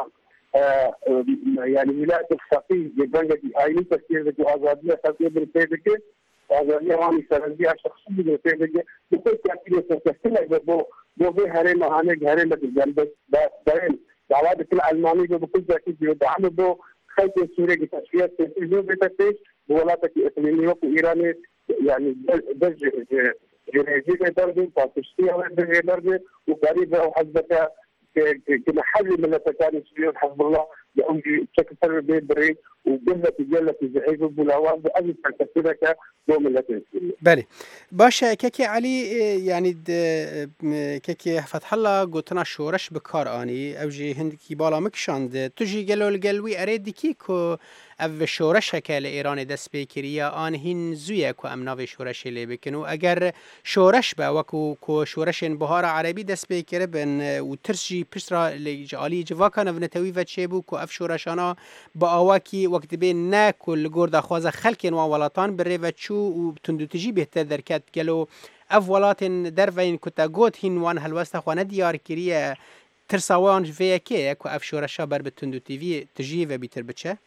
يعني ولاية الفقيه جبانة عيني تفكير ذي آزادية خلقية بالتابعة آزادية وامي سرنجية شخصية بالتابعة بكل تأكيد تستثنى بو هرم هاني هرم بالجنب دائم دعوات كل علماني بكل تأكيد يدعم بو خلق سوريا كتشفيات تنفيذ بتفتيش بولاتك إقليمية وإيراني يعني درجة جنازية درجة فاتشتيها درجة وقريبة وحزبك كمحل من التكاليف السوريين حزب الله يأمجي بشكل سر بين بري وجلة زعيم بولاوان بأجل تكتبك دوم التي بله باشه كيكي علي يعني كيكي فتح الله قلتنا شورش بكار آني أوجي هندكي بالا مكشاند تجي قالوا القلوي أريد كيكو او شورش که ایران دست بکریه آن هین زویه که امناوی شورش لی بکنو اگر شورش با وکو که شورش بهار عربی دست بکره بن و ترشی پشترا عالی جواکان و نتوی و چه بو که اف شورشانا با آواکی وقت بین نه کل گرد خوازه خلکن و ولاتان بره و چو و تندوتجی بهتر درکت گلو اف ولاتن در وین کتا گوت هین وان هلوست خوانه دیار کریه ترساوان جویەکەیە و ئەف شۆرەشە بەر بە تونند و تیڤی تژی و بیتر بچە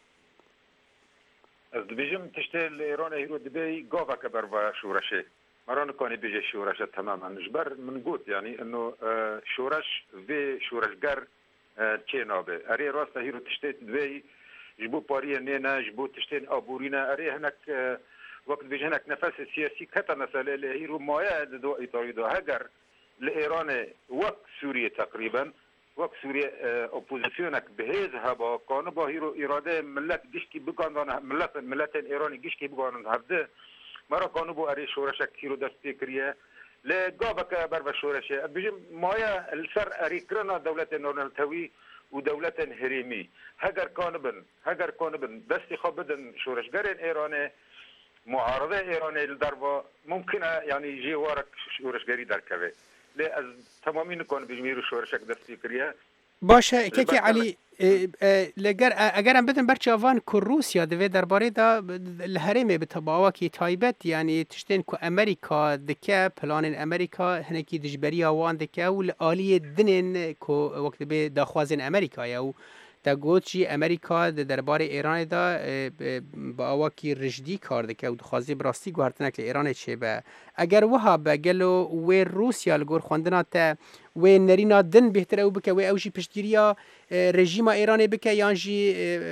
Ez dibêjim tiştê li Îranê hîro dibe gaveke berva şoreşê. Mara nikanî bêje şoreşe temamen ji ber min got yanî eno şoreş vê şoreşger çê nabe. Erê rast e hîro tiştê dibe ji bo pariyê nêne ji bo tiştên aborîne erê hinek wek dibêje hinek nefesê siyasî kete meselê lê hîro maye di do îtarî da heger li Îranê wek Sûriye teqrîben وەک سووریە ئۆپۆزیسیۆنێک بەهێز هەبا کانبا هیرۆ ئێرادە ملت گشتی بگاندان ملەتên ئێرانی گشتی بگانن هەفتە مەرا کانبۆ ئەرێ شۆرەشێک هیرۆ دەست پێ کریە لێ گابەکە بەر بە شۆرەشێ بژم مایە لەسەر ئەریکردنا دەولەتên نۆرنەتەوی و دەولەتên هەرێمی هەگەر کانبن دەستی خۆ بدن شۆرەشگەرên ئێرانê معارضه ئێرانê li derva mumkine yani jê warek şoreşgerî derkeve lê ez temamî nikanim bêjim hîro şoreşek dest pê kiriye باشه کەکی علی لەگەر ئەگەرم بدن بەرچاوان کو رووسیا دەوێ دەربارەیدا لە هەرێمێ بتەباوەکی تایبەت یعنی تشتێن کو ئەمریکا دکە پلانên ئەمریکا هەنێکی دژبەریە وان دکە و لە ئالیە دنێن کو وەک دەبێ داخوازên ئەمریکایە و دەگوت ئەمریکا دەربارەی ئێرانێدا بە ئەوەکی ڕژدی کار دەکە و دخوازی بڕاستی گواردنەک لە ئێرانێ چێ بە ئەگەر وها بەگەلو وێ رووسیا لە گۆر خواندنا تە وێ نەرینا دن بهتر ئەو بکە وێ ئەوژی پشتگیریە رژیما ئێرانێ بکە یانژی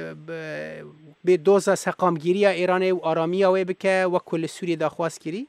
بێ دۆزە سەقامگیریە ئێرانێ و ئارامیە وێ بکە وەکو لە سووریە داخوازکردی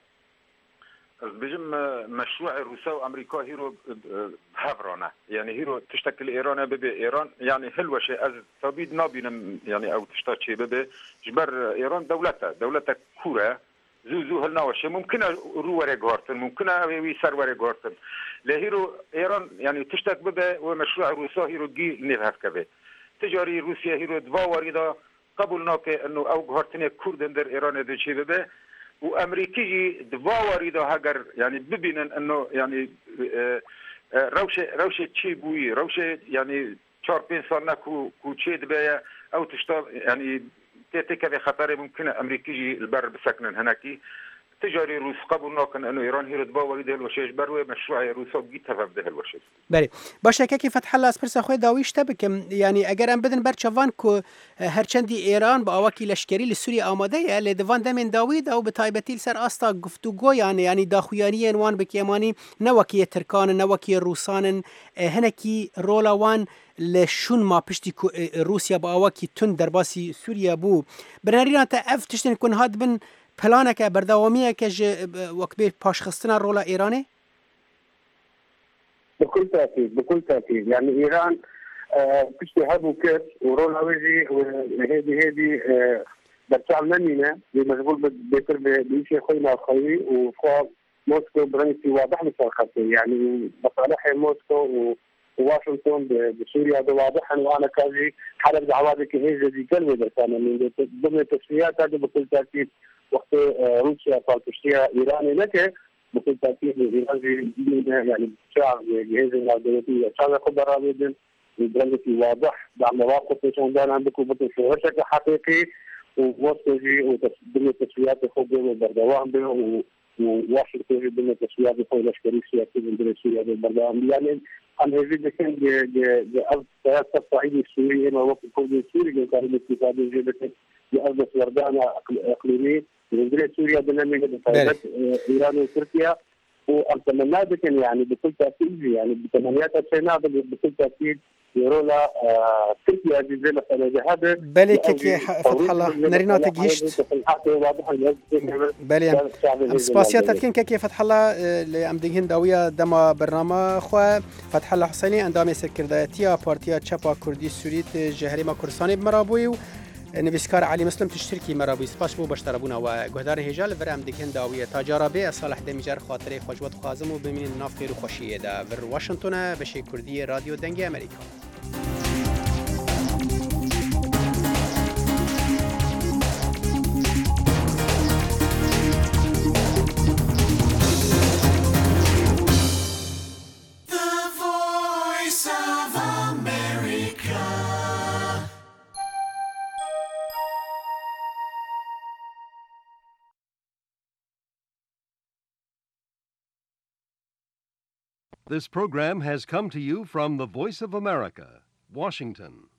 Ez bêjim meşruê Rûsya û Amerîka hîro hevrane yani hîro tiştek li Îranê bibe Îran yani hilweşê ez tabî nabînim yani ew tişta çê bibe ji ber Îran dewletek kûr e zû hilnaweşê mumkin e rû were guhartin mumkin e wî ser were guhartin lê hîro Îran yani tiştek bibe wê meşruê Rûsya hîro gî nêv hevkeve ticarî Rûsya hîro dva warî da qebûl nake eno ew guhartinê Kurdên der Îranê de çê bibe و امریکی دوا وارده هگر یعنی ببینن انه یعنی روش چی بوی روش یعنی 4-5 سال کو چی دبیا او تشتا یعنی تكفي خطر ممكن امريكي البر بسكنن هناكي تجاري روس قبول ناكن انه ايران هي تباوري ده الوشيش بروي مشروع روس بيت تفهم ده الوشيش بله باشه که فتح الله اسپرس خو داویش تبکم یعنی اگر ام بدن برچوان کو هرچندی ایران با اواکی لشکری لسوریه آماده ی ل دوان دمن داوید او به تایبتی سر استا گفتگو یعنی داخویانی وان بکیمانی نوکی ترکان نوکی روسان هنکی رولا وان لشون ما پشتی روسیا با اواکی تون درباسی سوریه بو بنرینا تا اف تشتن کن هاد بن پلانك بردوامية كج وكبير باشخصتنا رولا إيراني؟ بكل تأكيد يعني إيران تجتهد وكت ورولا ويجي هذه بتعمل مننا بمشغول بكر بشيء خوينا خوي وفوا موسكو برنسي واضح لصرخته يعني مصالح موسكو وواشنطن بسوريا ده واضح وانا كاجي حرب دعواتك هي دي كلمه من ضمن التسميات هذه بكل تأكيد وقت روسيا فالتشتيها إيراني لك بكل تأكيد إيران يعني شعب جهاز الدولتية شعب خبراء جدا بدرجة واضح دعم مواقف شهدان عندكم بشكل حقيقي وموسكوجي وضمن التسويات الخبراء والبردوان به وواشنطن ضمن التسويات العسكرية السياسية من سوريا بالبردوان يعني عن هذه كان بأرض سياسة الصعيد السوري ما وقت الكرد السوري كان الاستفادة جدا بأرض وردان إقليمي من سوريا بنمي إيران وتركيا وأتمنى بكن يعني بكل تأكيد يعني بتمنيات السنة بكل تأكيد يرولا تركيا زي مثلا هذا بالي كي فتح الله نرينا تجيشت بالي ام سباسيات تكن كي فتح الله لامدين داويه دما برنامه خو فتح الله حسيني اندام سكرتيا بارتيا تشابا كردي سوريت جهري ما كردستاني بمرابوي نویسکار علی مسلم تشترکی مرابی سپاس بو باشترابونا و گهدار هجال ورم دکن داویه تاجاربه صالح دمیجر خاطره خوشوت خازم و ببینین ناف خیر و خوشیه ده ور واشنطن بشه کردی رادیو دنگ امریکا This program has come to you from the Voice of America, Washington.